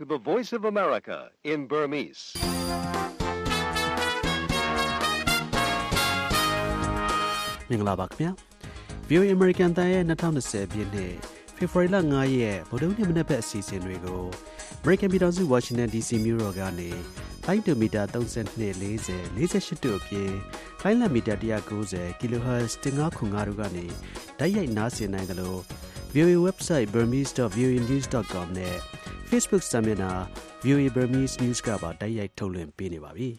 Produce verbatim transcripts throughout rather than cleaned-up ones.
to the Voice of America in Burmese. ။မင်္ဂလာပါခင်ဗျာ။ဗီအိုအေ American တန်ရဲ့twenty twentyပြည့်နှစ်ဖေဖော်ဝါရီလfiveရက်ဗုဒ္ဓနေ့မနက်ဘက်အစီအစဉ်တွေကို American ပြည်ထောင်စု Washington ဒီ စီ မြို့တော်ကနေလိုင်းဒိုမီတာthirty-two, forty, forty-eightတို့အပြင်လိုင်းလမီတာone ninety ကီလိုဟတ်ဇ်fifteen ninetyတို့ကနေတိုက်ရိုက်နားဆင်နိုင်တယ်လို့ ဗီအိုအေ website burmese dot v o a news dot com နဲ့ Facebook စာမျက်နှာ ဗီအိုအေ Burmese News ကပါတိုက်ရိုက်ထုတ်လွှင့်ပေးနေပါပြီ။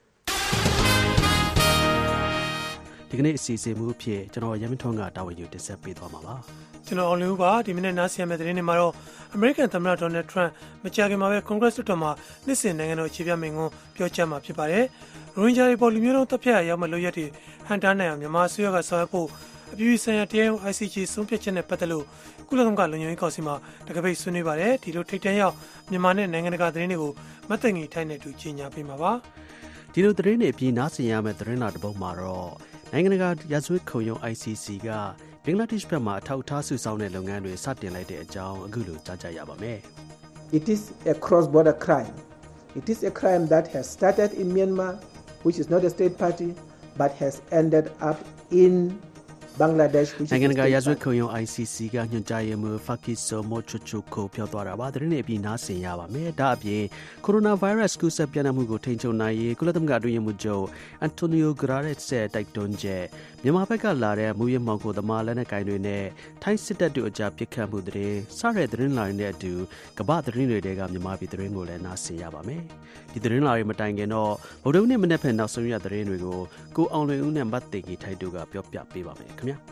ဒီကနေ့အစီအစဉ်မှုအဖြစ်ကျွန်တော်ရမင်းထွန်းကတာဝန်ယူတင်ဆက်ပေးသွားမှာပါ။ကျွန်တော်အောင်လူပါဒီမိနစ်နားဆင်ရမယ့်သတင်းတွေမှာတော့ American သမ္မတ Donald Trump မကြာခင်မှာပဲ Congress လွှတ်တော်မှာနှစ်စဉ်နိုင်ငံတော်အခြေပြမိန့်ခွန်းပြောကြားမှာဖြစ်ပါတယ်။ရိုဟင်ဂျာတွေပေါ်လူမျိုးတုံးတပ်ဖြတ်ရရောက်မဲ့လုပ်ရက်တွေဟန်တားနိုင်အောင်မြန်မာအစိုးရကဆောင်ရွက်ဖို့အပြည်ပြည်ဆိုင်ရာတရားရုံး I C J ဆုံးဖြတ်ချက်နဲ့ပတ်သက်လို့ကုလသမဂ္ဂလုံခြုံရေးကောင်စီမှာတကပိတ်ဆွေးနွေးပါတယ်။ဒီလိုထိပ်တန်းရောက်မြန်မာနဲ့နိုင်ငံတကာသတင်းတွေကိုမသိငီထိုင်းနဲ့တူကြီးညာပေးမှာပါ။ဒီလိုသတင်းတွေအပြီးနားဆင်ရမယ့်သတင်းလာတစ်ပုဒ်မှာတော့နိုင်ငံတကာရာဇဝတ်ခုံရုံး I C C ကဘင်္ဂလားဒေ့ရှ်ဘက်မှာအထောက်အထားစုဆောင်းတဲ့လုပ်ငန်းတွေစတင်လိုက်တဲ့အကြောင်းအခုလိုကြားကြရပါမယ်။ It is a cross-border crime. It is a crime that has started in Myanmar, which is not a state party, but has ended up in Bangladesh, which is နိုင်ငံတကာရာဇဝတ်ခုံရုံး I C C ကညွှန်ကြားရေးမှူး Fakiso Mochochoko ပြောသွားတာပါ။သတင်းတွေအပြီးနားဆင်ရပါမယ်။ဒါအပြင်ကိုရိုနာဗိုင်းရပ်စ်ကူးစက်ပြန့်နှံ့မှုကိုထိန်းချုပ်နိုင်ရေးကုလသမဂ္ဂအတွင်းရေးမှူးချုပ် Antonio Guterres ရဲ့တိုက်တွန်းချက်မြန်မာဘက်ကလာတဲ့မူရင်းမောင်ကိုသမားလက်နက်ကိုင်တွေနဲ့ထိုင်းစစ်တပ်တို့အကြားပစ်ခတ်မှုသတင်းစတဲ့သတင်းလာတွေနဲ့အတူကမ္ဘာသတင်းတွေကမြန်မာပြည်သတင်းကိုလည်းနားဆင်ရပါမယ်။ဒီသတင်းလာတွေမတိုင်ခင်တော့ဗုဒ္ဓနေ့မနေ့ဖက်နောက်ဆုံးရသတင်းတွေကိုကိုအောင်လွင်ဦးနဲ့မတ်တေကြီးထိုက်တို့ကပြောပြပေးပါမယ်ခင်ဗျာ။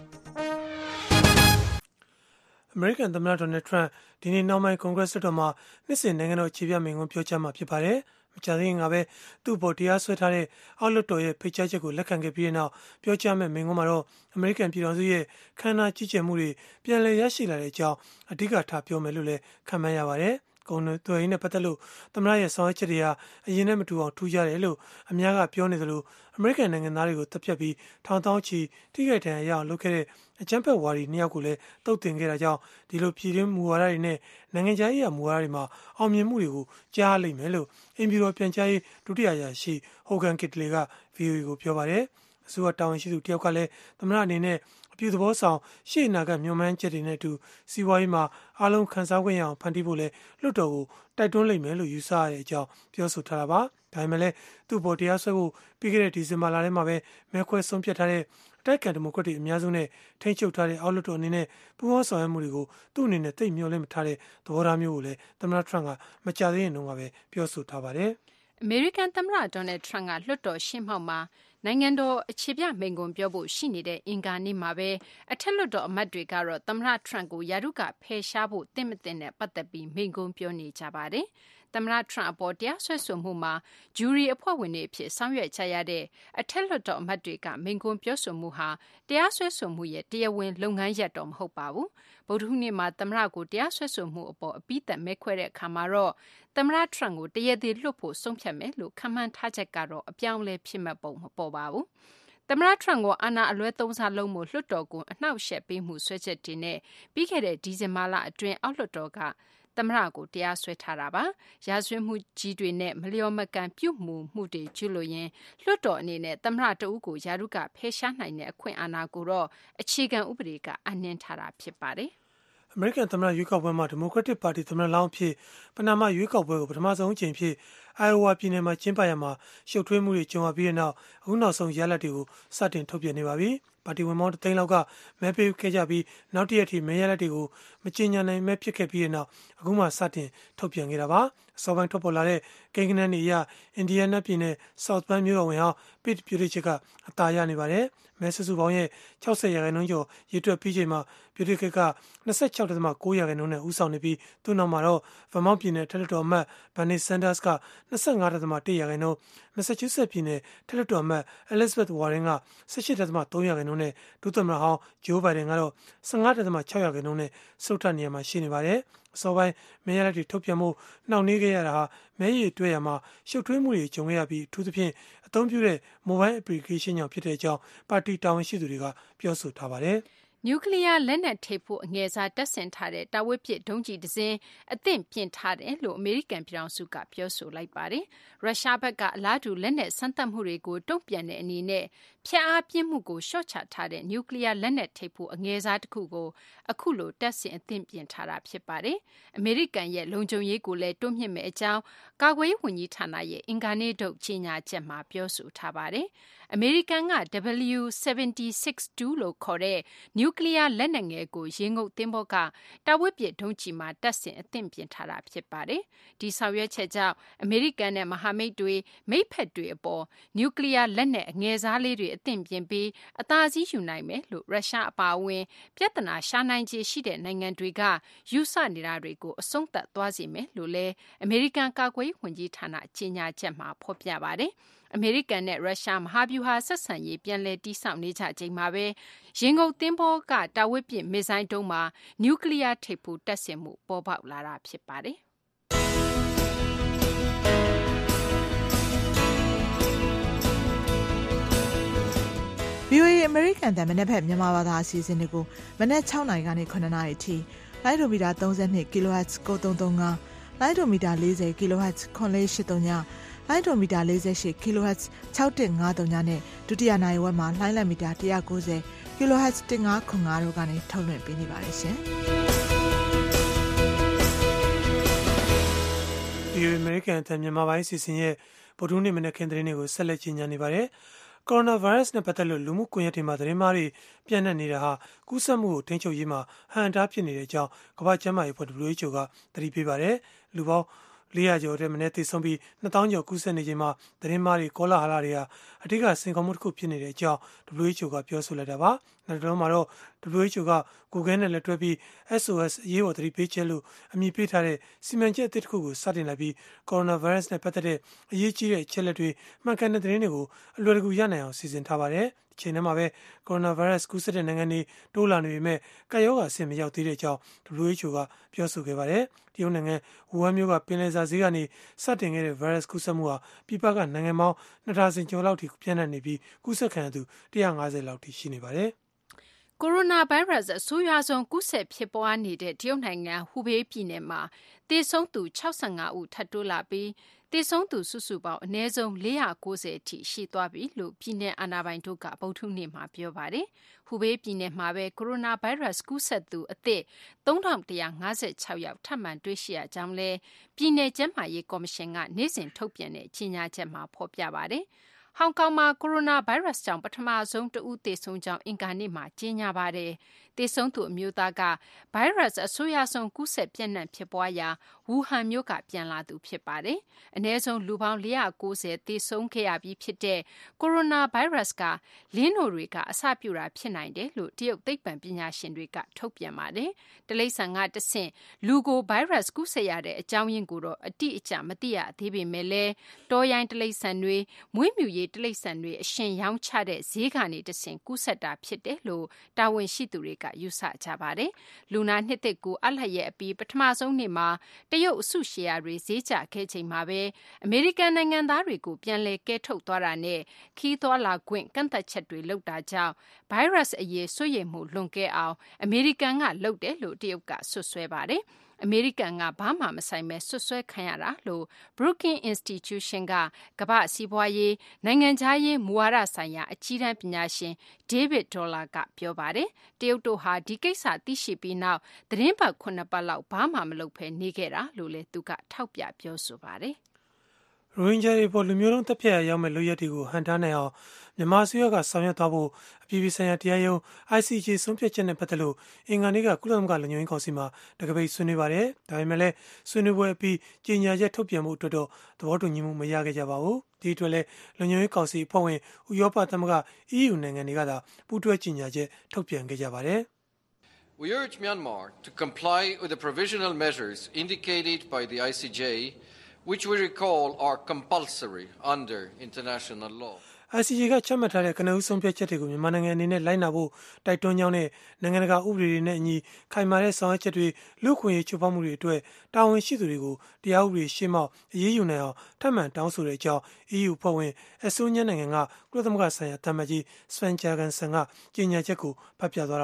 American သမ္မတ Donald Trump ဒီနေ့နောက်ပိုင်း Congress လွှတ်တော်မှာနှစ်စဉ်နိုင်ငံတော်အခြေပြမိန့်ခွန်းပြောကြားမှာဖြစ်ပါတယ်။မကြာသေးခင်ကပဲသူ့အပေါ်တရားစွဲထားတဲ့အောက်လွှတ်တော်ရဲ့ဖိတ်ကြားချက်ကိုလက်ခံခဲ့ပြီးတဲ့နောက်ပြောကြားမယ့်မိန့်ခွန်းမှာတော့ American ပြည်ထောင်စုရဲ့ခန္ဓာကြီးကျယ်မှုတွေပြန်လည်ရရှိလာတဲ့အကြောင်းအဓိကထားပြောမယ်လို့လည်းခန့်မှန်းရပါတယ်။ကုန်သွယ်ရေးနဲ့ပတ်သက်လို့သမ္မတရဲ့ဆောင်ရွက်ချက်တွေဟာအရင်နဲ့မတူအောင်ထူးခြားတယ်လို့အများကပြောနေသလိုအမေရိကန်နိုင်ငံသားတွေကိုတပ်ဖြတ်ပြီးထောင်တောင်းချီထိခိုက်ဒဏ်ရာရအောင်လုပ်ခဲ့တဲ့အကြမ်းဖက်ဝါဒီနှစ်ယောက်ကိုလည်းတုတ်တင်ခဲ့တာကြောင့်ဒီလိုပြည်တွင်းမူဝါဒတွေနဲ့နိုင်ငံခြားရေးမူဝါဒတွေမှာအောင်မြင်မှုတွေကိုကြားလိမ့်မယ်လို့အင်ဖြူတော်ပြန်ကြားရေးဒုတိယအရာရှိ Hogan Gidley က ဗွီအိုအေ ကိုပြောပါတယ်။အစိုးရတာဝန်ရှိသူတယောက်ကလည်းသမ္မတအနေနဲ့အပြုသဘောဆောင်ရှေ့အနာဂတ်မျှော်မှန်းချက်တွေနဲ့အတူစီးပွားရေးမှာအားလုံးခန်းစားခွင့်ရအောင်ဖန်တီးဖို့လဲလွှတ်တော်ကိုတိုက်တွန်းလိမ့်မယ်လို့ယူဆရတဲ့အကြောင်းပြောဆိုထားတာပါ။ဒါပေမဲ့လည်းသူ့ဘော်တရားဆွဲဖို့ပြီးခဲ့တဲ့ဒီဇင်ဘာလထဲမှာပဲမဲခွဲဆုံးဖြတ်ထားတဲ့အတိုက်အခံဒီမိုကရက်တွေအများစုနဲ့ထိန်းချုပ်ထားတဲ့အောက်လွှတ်တော်အနေနဲ့ပူးပေါင်းဆောင်ရွက်မှုတွေကိုသူ့အနေနဲ့သိပ်မျှော်လင့်မထားတဲ့သဘောထားမျိုးကိုလည်းသမ္မတ Trump ကမကြာသေးခင်တုန်းကပဲပြောဆိုထားပါတယ်။ American သမ္မတ Donald Trump ကလွှတ်တော်ရှေ့မှောက်မှာနိုင်ငံတော်အခြေပြမိန့်ခွန်းပြောဖို့ရှိနေတဲ့အင်္ဂါနေ့မှာပဲအထက်လွှတ်တော်အမတ်တွေကတော့သမ္မတ Trump ကိုရာထူးကဖယ်ရှားဖို့တင့်မတင်နဲ့ပတ်သက်ပြီးမိန့်ခွန်းပြောနေကြပါတယ်။သမ္မတ Trump အပေါ်တရားစွဲဆိုမှုမှာဂျူရီအဖွဲ့ဝင်တွေအဖြစ်ဆောင်ရွက်ကြရတဲ့အထက်လွှတ်တော်အမတ်တွေကမိန့်ခွန်းပြောဆိုမှုဟာတရားစွဲဆိုမှုရဲ့တရားဝင်လုပ်ငန်းရပ်တော့မဟုတ်ပါဘူး။ဗုဒ္ဓဟူးနေ့မှာသမ္မတကိုတရားစွဲဆိုမှုအပေါ်အပြီးသတ်မဲခွဲတဲ့အခါမှာတော့သမ္မတ Trump ကိုတရားသေလွှတ်ဖို့ဆုံးဖြတ်မယ်လို့ခန့်မှန်းထားချက်ကတော့အပြောင်းအလဲဖြစ်မဲ့ပုံမပေါ်ပါဘူး။သမ္မတ Trump ကိုအာဏာအလွဲသုံးစားလုပ်မှုလွှတ်တော်ကိုအနှောက်အယှက်ပေးမှုဆွဲချက်တွေနဲ့ပြီးခဲ့တဲ့ဒီဇင်ဘာလအတွင်းအောက်လွှတ်တော်ကသမ္မတကိုတရားစွဲထားတာပါ။ရာဇဝတ်မှုကြီးတွေနဲ့မလျော်မကန်ပြုမှုမှုတွေကျူးလွန်ရင်လွှတ်တော်အနေနဲ့သမ္မတတဦးကိုရာထူးကဖယ်ရှားနိုင်တဲ့အခွင့်အာဏာကိုတော့အခြေခံဥပဒေကအနှင်းထားတာဖြစ်ပါတယ်။ American သမ္မတရွေးကောက်ပွဲမှာ Democratic Party သမ္မတလောင်းအဖြစ်ပနာမရွေးကောက်ပွဲကိုပထမဆုံးအကြိမ်ဖြစ် Iowa ပြည်နယ်မှာကျင်းပရမှာရှုပ်ထွေးမှုတွေကြုံရပြီးတဲ့နောက်အခုနောက်ဆုံးရလဒ်တွေကိုစတင်ထုတ်ပြန်နေပါပြီ။ပါတီဝင်ပေါင်းတစ်သိန်းလောက်ကမဲပေးခဲ့ကြပြီးနောက်တစ်ရက်ထိမဲရလဒ်တွေကိုမကြေညာနိုင်မဲဖြစ်ခဲ့ပြီးတဲ့နောက်အခုမှစတင်ထုတ်ပြန်ခဲ့တာပါ။အစောပိုင်းထွက်ပေါ်လာတဲ့ကိန်းဂဏန်းတွေအရအင်ဒီယားနားပြည်နယ် South Bend မြို့တော်ဝင်ဟောင်း Pete Buttigieg ကအသာရနေပါတယ်။မဲစုစုပေါင်းရဲ့၆၀ရာခိုင်နှုန်းကျော်ရေတွက်ပြီးချိန်မှာ Buttigieg က၂၆.၉ရာခိုင်နှုန်းနဲ့ဦးဆောင်နေပြီးသူ့နောက်မှာတော့ Vermont ပြည်နယ်ထက်လွှတ်တော်အမတ် Bernie Sanders က၂၅.၁ရာခိုင်နှုန်း Massachusetts ပြည်နယ်ထက်လွှတ်တော်အမတ် Elizabeth Warren က၁၈.၃ရာခိုင်နှုန်းနဲ့ဒုသမ္မတဟောင်း Joe Biden ကတော့၁၅.၆ရာခိုင်နှုန်းနဲ့စတုတ္ထနေရာမှာရှိနေပါတယ်။အစောပိုင်းမဲရလဒ်တွေထုတ်ပြန်မှုနှောင့်နှေးခဲ့ရတာဟာမဲရည်တွေ့ရမှာရှုပ်ထွေးမှုတွေကြုံခဲ့ရပြီးအထူးသဖြင့်အသုံးပြုတဲ့ mobile application ကြောင့်ဖြစ်တဲ့အကြောင်းပါတီတာဝန်ရှိသူတွေကပြောဆိုထားပါတယ်။နျူကလ িয়ার လက်နက်ထိပ်ဖို့အငယ်စားတပ်ဆင်ထားတဲ့တာဝက်ပစ်ဒုံးကျည်တစ်စင်းအသင့်ပြင်ထားတယ်လို့အမေရိကန်ပြည်ထောင်စုကပြောဆိုလိုက်ပါတယ်။ရုရှားဘက်ကအလားတူလက်နက်စမ်းသပ်မှုတွေကိုတုံ့ပြန်တဲ့အနေနဲ့ဖျက်အားပြင်းမှုကိုရှော့ချထားတဲ့နျူကလ িয়ার လက်နက်ထိပ်ဖို့အငယ်စားတစ်ခုကိုအခုလိုတပ်ဆင်အသင့်ပြင်ထားတာဖြစ်ပါတယ်။အမေရိကန်ရဲ့လုံခြုံရေးကိုလည်းတွန်းမြှင့်မဲ့အကြောင်းကာကွယ်ရေးဝန်ကြီးဌာနရဲ့အင်္ဂါနေ့ထုတ်ကြေညာချက်မှာပြောဆိုထားပါတယ်။အမေရိကန်က ဒဘလျူ セブンティーシックス လို့ခေါ်တဲ့နျူကလ িয়ার လက်နက်ငယ်ကိုရေငုပ်သင်္ဘောကတာဝက်ပစ်ဒုံးကျည်မှာတပ်ဆင်အသင့်ပြင်ထားတာဖြစ်ပါတယ်။ဒီဆောင်ရွက်ချက်ကြောင့်အမေရိကန်နဲ့မဟာမိတ်တွေမိတ်ဖက်တွေအပေါ်နျူကလ িয়ার လက်နက်အငယ်စားလေးတွေအသင့်ပြင်ပြီးအသာစီးယူနိုင်မယ်လို့ရုရှားအပါအဝင်ပြဿနာရှာနိုင်ခြေရှိတဲ့နိုင်ငံတွေကယူဆနေတာတွေကိုအဆုံးသတ်သွားစေမယ်လို့လည်းအမေရိကန်ကာကွယ်ရေးဝန်ကြီးဌာနကြေညာချက်မှာဖော်ပြပါတယ်။အမေရိကန်နဲ့ရုရှားမဟာဗျူဟာဆက်ဆံရေးပြန်လည်တည်ဆောက်နေကြချိန်မှာပဲရင်ငုပ်သင်္ဘောကတာဝက်ပစ်မစ်ဇိုင်းတုံးမှာနျူကလ িয়ার ထိပ်ဖူးတပ်ဆင်မှုပေါ်ပေါက်လာတာဖြစ်ပါတယ်။ ဗွီအိုအေ American တန်မနေ့ဖက်မြန်မာဘာသာအစီအစဉ်တွေကိုမနေ့၆နာရီကနေခုနှစ်နာရီအထိလိုင်းဒိုမီတာသုံး၂ kHz ကိုသုံးသုံး၅လိုင်းဒိုမီတာ၄၀ kHz ခွန်လေး၈၃ညလိုင်းဒိုမီတာ၄၈ kHz ၆၁၅၃ညနဲ့ဒုတိယနိုင်ဝက်မှာလိုင်းလက်မီတာ၁၉၀ kHz ၁၅ခွန်၅တို့ကနေထုတ်လွှင့်ပေးနေပါတယ်ရှင်။ဒီ American တန်မြန်မာပိုင်းစီစဉ်ရဲ့ဗုဒ္ဓနေ့မနေ့ခင်းသတင်းတွေကိုဆက်လက်ကြီးညာနေပါတယ်။ ကိုရိုနာဗိုင်းရပ်စ်နဲ့ပတ်သက်လို့လူမှုကွန်ရက်တွေမှာသတင်းမှားတွေပြန့်နှံ့နေတာဟာကူးစက်မှုကိုထိန်းချုပ်ရေးမှာဟန်တားဖြစ်နေတဲ့အကြောင်းကမ္ဘာ့ကျန်းမာရေးအဖွဲ့ ဒဘလျူ အိုက်ချ်အို ကသတိပေးပါတယ်။လူပေါင်းလေးရာကျော်တဲ့မနေ့သေဆုံးပြီးနှစ်သောင်းကျော်ကူးစက်နေချိန်မှာသတင်းမှားတွေကောလာဟလတွေဟာအထူးကစင်ကောမှုတစ်ခုဖြစ်နေတဲ့အကြောင်း ဒဘလျူ အိုက်ချ်အို ကပြောဆိုလိုက်တာပါ။နောက်တော့မှာတော့ ဒဘလျူ အိုက်ချ်အို က Google နဲ့လက်တွဲပြီး အက်စ် အို အက်စ် အရေးပေါ်သတိပေးချက်လို့အမည်ပေးထားတဲ့စီမံချက်အသစ်တစ်ခုကိုစတင်လိုက်ပြီးကိုရိုနာဗိုင်းရပ်စ်နဲ့ပတ်သက်တဲ့အရေးကြီးတဲ့အချက်အလက်တွေမှန်ကန်တဲ့သတင်းတွေကိုအလွယ်တကူရနိုင်အောင်စီစဉ်ထားပါတယ်။ဒီချိန်ထဲမှာပဲကိုရိုနာဗိုင်းရပ်စ်ကူးစက်တဲ့နိုင်ငံတွေတိုးလာနေပေမဲ့ကာရောဂါအဆင့်မရောက်သေးတဲ့အကြောင်း ဒဘလျူ အိုက်ချ်အို ကပြောဆိုခဲ့ပါတယ်။တရုတ်နိုင်ငံဝူဟန်မြို့ကပင်လယ်စာဈေးကနေစတင်ခဲ့တဲ့ဗိုင်းရပ်စ်ကူးစက်မှုဟာပြည်ပကနိုင်ငံပေါင်းနှစ်ဒါဇင်ကျော်လောက်ထိပြန့်နှံ့နေပြီးကူးစက်ခံရသူတစ်ရာငါးဆယ်လောက်ထိရှိနေပါတယ်။ကိုရိုနာဗိုင်းရပ်စ်အဆိုးရွားဆုံးကူးစက်ဖြစ်ပွားနေတဲ့တရုတ်နိုင်ငံဟူဘေးပြည်နယ်မှာသေဆုံးသူ၆၅ဦးထပ်တိုးလာပြီးသေဆုံးသူစုစုပေါင်းအနည်းဆုံးလေးရာ၉၀အထိရှိသွားပြီလို့ပြည်내အာဏာပိုင်တို့ကဗုဒ္ဓနေ့မှာပြောပါတယ်။ဟူဘေးပြည်နယ်မှာပဲကိုရိုနာဗိုင်းရပ်စ်ကူးစက်သူအသစ်သုံးထောင်တစ်ရာငါးဆယ်ခြောက်ယောက်ထပ်မံတွေ့ရှိရကြောင်းလဲပြည်내ကျန်းမာရေးကော်မရှင်ကနေ့စဉ်ထုတ်ပြန်တဲ့ကြေညာချက်မှာဖော်ပြပါတယ်။ဟောင်ကောင်မှာကိုရိုနာဗိုင်းရပ်စ်ကြောင့်ပထမဆုံးတဦးသေဆုံးကြောင်းအင်္ဂါနေ့မှာကြေညာပါတယ်။သေဆုံးသူအမျိုးသားကဗိုင်းရပ်စ်အဆိုးရွားဆုံးကူးစက်ပြန့်နှံ့ဖြစ်ပွားရာဝူဟန်မြို့ကပြန်လာသူဖြစ်ပါတယ်။အနည်းဆုံးလူပေါင်းလေးရာ၉၀သေဆုံးခဲ့ရပြီးဖြစ်တဲ့ကိုရိုနာဗိုင်းရပ်စ်ကလင်းနိုတွေကအစပြုတာဖြစ်နိုင်တယ်လို့တရုတ်သိပ္ပံပညာရှင်တွေကထုတ်ပြန်ပါတယ်။တိရစ္ဆာန်ကတဆင့်လူကိုဗိုင်းရပ်စ်ကူးစက်ရတဲ့အကြောင်းရင်းကိုတော့အတိအကျမသိရသေးပေမဲ့လည်းတောရိုင်းတိရစ္ဆာန်တွေမွေးမြူရေးတိရစ္ဆာန်တွေအရှင်ရောင်းချတဲ့ဈေးကနေတဆင့်ကူးစက်တာဖြစ်တယ်လို့တာဝန်ရှိသူတွေကယူဆကြပါတယ်။လူနာနှစ်သစ်ကူအလဟရဲ့အပြီးပထမဆုံးနေ့မှာတရုတ်အစုရှယ်ယာတွေဈေးကျခဲ့ချိန်မှာပဲအမေရိကန်နိုင်ငံသားတွေကိုပြန်လည်ကဲထုတ်သွားတာနဲ့ခီးသွွာလာခွင့်ကန့်သက်ချက်တွေလုပ်တာကြောင့်ဗိုင်းရပ်စ်အရေးစိုးရိမ်မှုလွန်ကဲအောင်အမေရိကန်ကလုပ်တယ်လို့တရုတ်ကဆွဆွဲပါတယ်။အမေရိကန်ကဘာမှမဆိုင်ပဲဆွဆွဲခံရတာလို့ Brookings Institution ကကမ္ဘာ့စီးပွားရေးနိုင်ငံခြားရေးမူဝါဒဆိုင်ရာအကြီးတန်းပညာရှင် David Dollar ကပြောပါတယ်။တရုတ်တို့ဟာဒီကိစ္စသိရှိပြီးနောက်သတင်းပတ်ခုနှစ်ပတ်လောက်ဘာမှမလုပ်ဘဲနေခဲ့တာလို့လည်းသူကထောက်ပြပြောဆိုပါတယ်။ရိုဟင်ဂျာတွေပေါ်လူမျိုးတုံးတပ်ဖြတ်ရရောက်မဲ့လုပ်ရက်တွေကိုဟန်တားနိုင်အောင်မြန်မာအစိုးရကဆောင်ရွက်သွားဖို့အပြည်ပြည်ဆိုင်ရာတရားရုံး I C J ဆုံးဖြတ်ချက်နဲ့ပတ်သက်လို့အင်္ဂါနေ့ကကုလသမဂ္ဂလုံခြုံရေးကောင်စီမှာတကပိတ်ဆွေးနွေးပါတယ်။ဒါပေမဲ့လည်းဆွေးနွေးပွဲအပြီးကြေညာချက်ထုတ်ပြန်မှုအတွက်တော့သဘောတူညီမှုမရခဲ့ကြပါဘူး။ဒီအတွက်လည်းလုံခြုံရေးကောင်စီအဖွဲ့ဝင်ဥရောပသမဂ္ဂ E U နိုင်ငံတွေကသာပူးတွဲကြေညာချက်ထုတ်ပြန်ခဲ့ကြပါတယ်။ We urge Myanmar to comply with the provisional measures indicated by the I C J which we recall are compulsory under international law. I C J ကချမှတ်ထားတဲ့ကနဦးဆုံးဖြတ်ချက်တွေကိုမြန်မာနိုင်ငံအနေနဲ့လိုက်နာဖို့တိုက်တွန်းကြောင်းနဲ့နိုင်ငံတကာဥပဒေတွေနဲ့အညီခိုင်မာတဲ့ဆောင်ရွက်ချက်တွေလူ့အခွင့်အရေးချိုးဖောက်မှုတွေအတွက်တာဝန်ရှိသူတွေကိုတရားဥပဒေရှေ့မှောက်အရေးယူနိုင်အောင်ထပ်မံတောင်းဆိုတဲ့အကြောင်း E U ဖွဲ့ဝင်အက်စတိုးနီးယားနိုင်ငံကကုလသမဂ္ဂဆိုင်ရာတမန်ကြီး Sven Jurgenson ကကြေညာချက်ကိုဖတ်ပြသွားတာပါ။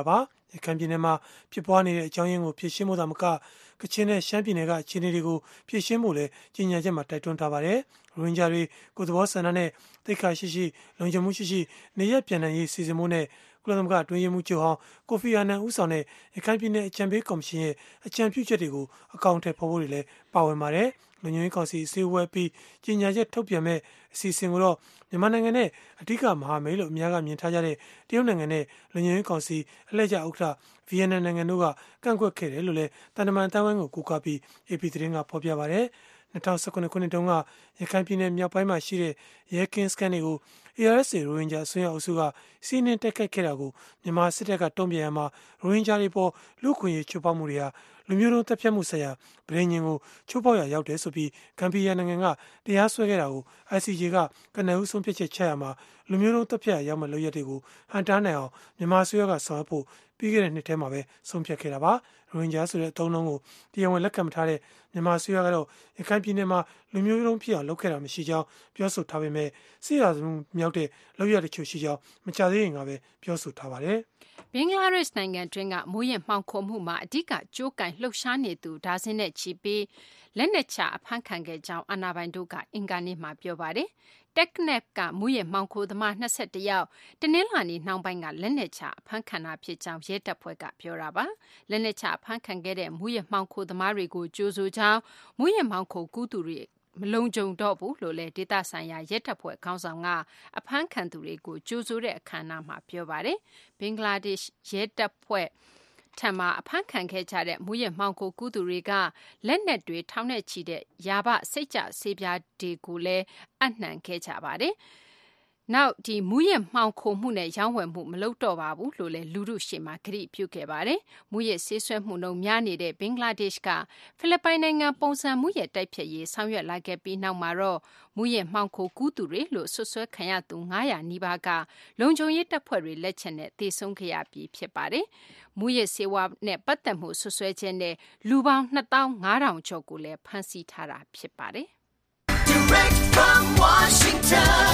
ရခိုင်ပြည်နယ်မှာဖြစ်ပွားနေတဲ့အကြောင်းရင်းကိုဖြေရှင်းဖို့သာမကကချင်နဲ့ရှမ်းပြည်နယ်ကအခြေအနေတွေကိုဖြေရှင်းဖို့လည်းကြေညာချက်မှာတိုက်တွန်းထားပါတယ်။ရိုဟင်ဂျာတွေကိုယ်သဘောဆန္ဒနဲ့သိက္ခာရှိရှိလုံခြုံမှုရှိရှိနေရပြန်နိုင်ရေးစီစဉ်မှုနဲ့ကုလသမဂ္ဂအတွင်းရေးမှူးချုပ်ဟောင်းကိုဖီအာနန်ဦးဆောင်တဲ့ရခိုင်ပြည်နယ်အကြံပေးကော်မရှင်ရဲ့အကြံပြုချက်တွေကိုအကောင့်ထဲပေါ်ဖို့တွေလည်းပါဝင်ပါတယ်။လူမျိုးရေးကောင်စီအစည်းအဝေးပြီးကြေညာချက်ထုတ်ပြန်မဲ့အစီအစဉ်ကိုတော့မြန်မာနိုင်ငံနဲ့အဓိကမဟာမိတ်လို့အများကမြင်ထားကြတဲ့တရုတ်နိုင်ငံနဲ့လူမျိုးရေးကောင်စီအလှည့်ကျဥက္ကဋ္ဌဗီယက်နမ်နိုင်ငံတို့ကကန့်ကွက်ခဲ့တယ်လို့လည်းတန်တမန်တန်ဝိုင်းကိုကူကားပြီး အေပီ သတင်းကဖော်ပြပါတယ်။၂၀၁၇ခုနှစ်တုန်းကရခိုင်ပြည်နယ်မြောက်ပိုင်းမှာရှိတဲ့ရဲကင်းစခန်းတွေကို အေအာရ်အက်စ် ရိုဟင်ဂျာအစွန်းရောက်အုပ်စုကစီးနင်းတိုက်ခိုက်ခဲ့တာကိုမြန်မာစစ်တပ်ကတုံ့ပြန်ရမှာရိုဟင်ဂျာတွေပေါ်လူခွင့်ရေးချိုးဖောက်မှုတွေဟာလူမျိုးတုံးတပ်ဖြတ်မှုဆိုင်ရာဗြိဉ္ဉ်ကိုချိုးဖောက်ရရောက်တယ်ဆိုပြီးဂမ်ဘီယာနိုင်ငံကတရားစွဲခဲ့တာကို အိုင် စီ ဂျေ ကကနဦးဆုံးဖြတ်ချက်ချရမှာလူမျိုးတုံးတပ်ဖြတ်ရရောက်မဲ့လုပ်ရက်တွေကိုဟန်တားနိုင်အောင်မြန်မာအစိုးရကဆောင်ရွက်ဖို့ပြီးခဲ့တဲ့နှစ်ထဲမှာပဲဆုံးဖြတ်ခဲ့တာပါရိုဟင်ဂျာဆိုတဲ့အသုံးအနှုန်းကိုတရားဝင်လက်ခံမထားတဲ့မြန်မာအစိုးရကတော့ရခိုင်ပြည်နယ်မှာလူမျိုးတုံးဖြစ်အောင်လုပ်ခဲ့တာမရှိကြောင်းပြောဆိုထားပေမဲ့စစ်ရာဇဝတ်မြောက်တဲ့လုပ်ရက်တချို့ရှိကြောင်းမကြသေးခင်ကပဲပြောဆိုထားပါတယ်ဘင်္ဂလားဒေ့ရှ်နိုင်ငံတွင်းကမိုးရင်မှောင်ခိုမှုမှာအဓိကကြိုးကင်လှုပ်ရှားနေသူဒါဇင်နဲ့ချီပြီးလက်နက်ချအဖမ်းခံခဲ့ကြောင်းအာဏာပိုင်တို့ကအင်္ဂါနေ့မှာပြောပါတယ်။ Teknaf ကမိုးရင်မှောင်ခိုသမား၂၁ယောက်တနင်္လာနေ့နှောင်းပိုင်းကလက်နက်ချအဖမ်းခံတာဖြစ်ကြောင်းရဲတပ်ဖွဲ့ကပြောတာပါ။လက်နက်ချအဖမ်းခံခဲ့တဲ့မိုးရင်မှောင်ခိုသမားတွေကိုကြိုးဆိုကြောင်းမိုးရင်မှောင်ခိုကူးသူတွေမလုံခြုံတော့ဘူးလို့လည်းဒေသဆိုင်ရာရဲတပ်ဖွဲ့ခေါင်းဆောင်ကအဖမ်းခံသူတွေကိုကြိုးဆိုတဲ့အခမ်းအနားမှာပြောပါတယ်။ဘင်္ဂလားဒေ့ရှ်ရဲတပ်ဖွဲ့ထံမှာအဖမ်းခံခဲ့ကြတဲ့မူရမှောင်ခိုကူးသူတွေကလက်နက်တွေထောင်နဲ့ချီတဲ့ယာဘစိတ်ကြဆေးပြားတွေကိုလည်းအနှံခဲ့ကြပါတယ်။နောက်ဒီမူရမှောင်ခိုမှုနဲ့ရောင်းဝယ်မှုမလုပ်တော့ပါဘူးလို့လည်းလူမှုရှေ့မှာကတိပြုခဲ့ပါတယ်။မူရဆေးဆွဲမှုနှုန်းများနေတဲ့ဘင်္ဂလားဒေ့ရှ်ကဖိလစ်ပိုင်နိုင်ငံပုံစံမူရတိုက်ဖြတ်ရေးဆောင်ရွက်လာခဲ့ပြီးနောက်မှာတော့မူရမှောင်ခိုကူးသူတွေလို့ဆွဆွဲခံရသူ၅၀၀နီးပါးကလုံခြုံရေးတပ်ဖွဲ့တွေလက်ချက်နဲ့တေဆုံးခဲ့ရပြီးဖြစ်ပါတယ်။မူရဆေးဝါးနဲ့ပတ်သက်မှုဆွဆွဲခြင်းနဲ့လူပေါင်းနှစ်သောင်းငါးထောင်ကျော်ကိုလည်းဖမ်းဆီးထားတာဖြစ်ပါတယ်။ Direct from Washington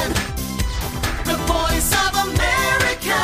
The Voice of America,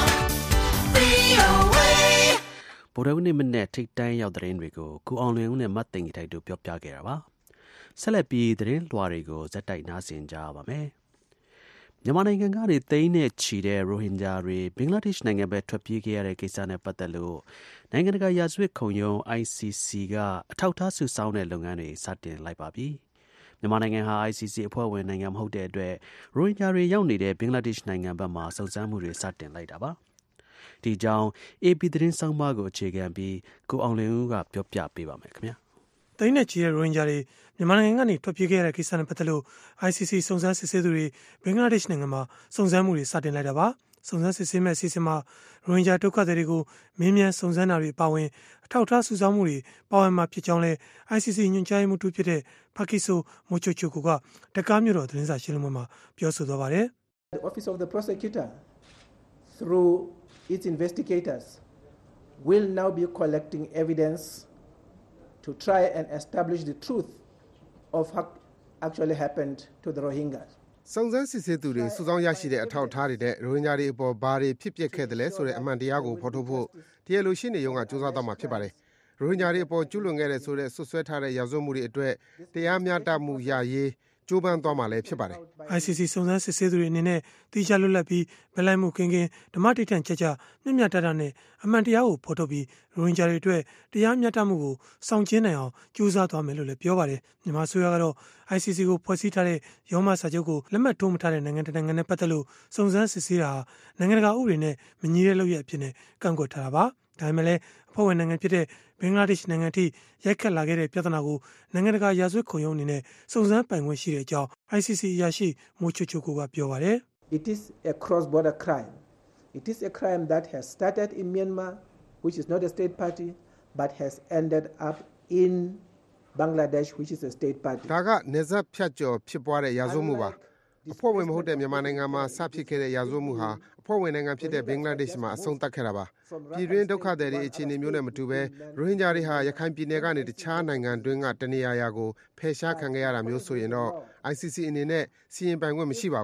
V O A ဗုဒ္ဓနေ့မနေ့ထိတ်တန်းရောက်တဲ့သတင်းတွေကိုကိုအောင်လွင်ဦးနဲ့မတ်သိန်တိုက်တို့ပြောပြခဲ့တာပါဆက်လက်ပြီးသတင်းလွှာတွေကိုဇက်တိုက်နားဆင်ကြပါမယ်မြန်မာနိုင်ငံကနေသိန်းနဲ့ချီတဲ့ရိုဟင်ဂျာတွေဘင်္ဂလားဒေ့ရှ်နိုင်ငံဘက်ထွက်ပြေးခဲ့ရတဲ့ကိစ္စနဲ့ပတ်သက်လို့နိုင်ငံတကာရာဇဝတ်ခုံရုံး အိုင် စီ စီ ကအထောက်အထားစုဆောင်းတဲ့လုပ်ငန်းတွေစတင်လိုက်ပါပြီမြန်မာနိုင်ငံဟာ အိုင် စီ စီ အဖွဲ့ဝင်နိုင်ငံမဟုတ်တဲ့အတွက်ရိုဟင်ဂျာတွေရောက်နေတဲ့ဘင်္ဂလားဒေ့ရှ်နိုင်ငံဘက်မှာစုံစမ်းမှုတွေစတင်လိုက်တာပါဒီကြောင်း အေပီ သတင်းဆောင်းပါးကိုအခြေခံပြီးကိုအောင်လင်းဦးကပြောပြပေးပါမယ်ခင်ဗျာသိန်းနဲ့ချီတဲ့ရိုဟင်ဂျာတွေမြန်မာနိုင်ငံကနေထွက်ပြေးခဲ့ရတဲ့ကိစ္စနဲ့ပတ်သက်လို့ အိုင် စီ စီ စုံစမ်းစစ်ဆေးသူတွေဘင်္ဂလားဒေ့ရှ်နိုင်ငံမှာစုံစမ်းမှုတွေစတင်လိုက်တာပါစုံစမ်းစစ်ဆေးမဲ့အစီအစဉ်မှာရိုဟင်ဂျာဒုက္ခသည်တွေကိုမင်းမြန်စုံစမ်းတာတွေပါဝင်အထောက်အထားစုဆောင်းမှုတွေပါဝင်မှာဖြစ်ကြောင်းလဲ အိုင် စီ စီ ညွှန်ကြားရေးမှူးတူဖြစ်တဲ့ဖာကီဆိုမိုချိုချိုကိုကတက္ကသိုလ်မြို့တော်သတင်းစာရှင်းလင်းပွဲမှာပြောဆိုသွားပါတယ် The Office of the Prosecutor through its investigators will now be collecting evidence to try and establish the truth of what actually happened to the Rohingyas စုံစမ်းစစ်ဆေးသူတွေစုဆောင်းရရှိတဲ့အထောက်အထားတွေနဲ့ရိုဟင်ဂျာတွေအပေါ်ဘာတွေဖြစ်ပျက်ခဲ့တယ်လဲဆိုတဲ့အမှန်တရားကိုဖော်ထုတ်ဖို့တရားလိုရှိနေရုံကစူးစမ်းသွားမှာဖြစ်ပါတယ်။ရိုဟင်ဂျာတွေအပေါ်ကျူးလွန်ခဲ့တဲ့ဆိုတဲ့ဆွဆွဲထားတဲ့ရာဇဝတ်မှုတွေအတွက်တရားမျှတမှုရရေးကြိုးပမ်းသွားမှာလည်းဖြစ်ပါတယ်။ အိုင် စီ စီ စုံစမ်းစစ်ဆေးသူတွေအနေနဲ့တိကျလွတ်လပ်ပြီးဗလိုက်မှုကင်းကင်းဓမ္မတိဋ္ဌာန်ကြကြမျှမျှတတနဲ့အမှန်တရားကိုဖော်ထုတ်ပြီးရိုဟင်ဂျာတွေအတွက်တရားမျှတမှုကိုဆောင်ကျဉ်နိုင်အောင်ကြိုးစားသွားမယ်လို့လည်းပြောပါတယ်။မြန်မာအစိုးရကတော့ အိုင် စီ စီ ကိုဖွဲ့စည်းထားတဲ့ရောမစာချုပ်ကိုလက်မှတ်ထိုးမထားတဲ့နိုင်ငံတကာနိုင်ငံနဲ့ပတ်သက်လို့စုံစမ်းစစ်ဆေးတာဟာနိုင်ငံတကာဥပဒေနဲ့မညီတဲ့လုပ်ရပ်အဖြစ်နဲ့ကန့်ကွက်ထားတာပါ။ဒါပေမဲ့လည်းအဖွဲ့ဝင်နိုင်ငံဖြစ်တဲ့ဘင်္ဂလားဒေ့ရှ်နိုင်ငံထိရိုက်ခတ်လာခဲ့တဲ့ပြဿနာကိုနိုင်ငံတကာရာဇဝတ်ခုံရုံးအနေနဲ့စုံစမ်းပိုင်ခွင့်ရှိတဲ့အကြောင်း အိုင် စီ စီ အရာရှိမိုချိုချိုကိုကပြောပါတယ် It is a cross-border crime. It is a crime that has started in Myanmar, which is not a state party, but has ended up in Bangladesh, which is a state party. ဒါကနယ်စပ်ဖြတ်ကျော်ဖြစ်ပွားတဲ့ရာဇဝတ်မှုပါအဖွဲ့ဝင်မဟုတ်တဲ့မြန်မာနိုင်ငံမှာစဖြစ်ခဲ့တဲ့ရာဇဝတ်မှုဟာအဖွဲ့ဝင်နိုင်ငံဖြစ်တဲ့ဘင်္ဂလားဒေ့ရှ်မှာအဆုံးသတ်ခဲ့တာပါပြည်တွင်းဒုက္ခသည်တွေအခြေအနေမျိုးနဲ့မတူဘဲရိုဟင်ဂျာတွေဟာရခိုင်ပြည်နယ်ကနေတခြားနိုင်ငံတွင်းကတနေရာရာကိုဖယ်ရှားခံခဲ့ရတာမျိုးဆိုရင်တော့ အိုင် စီ စီ အနေနဲ့စီရင်ပိုင်ခွင့်မရှိပါဘူး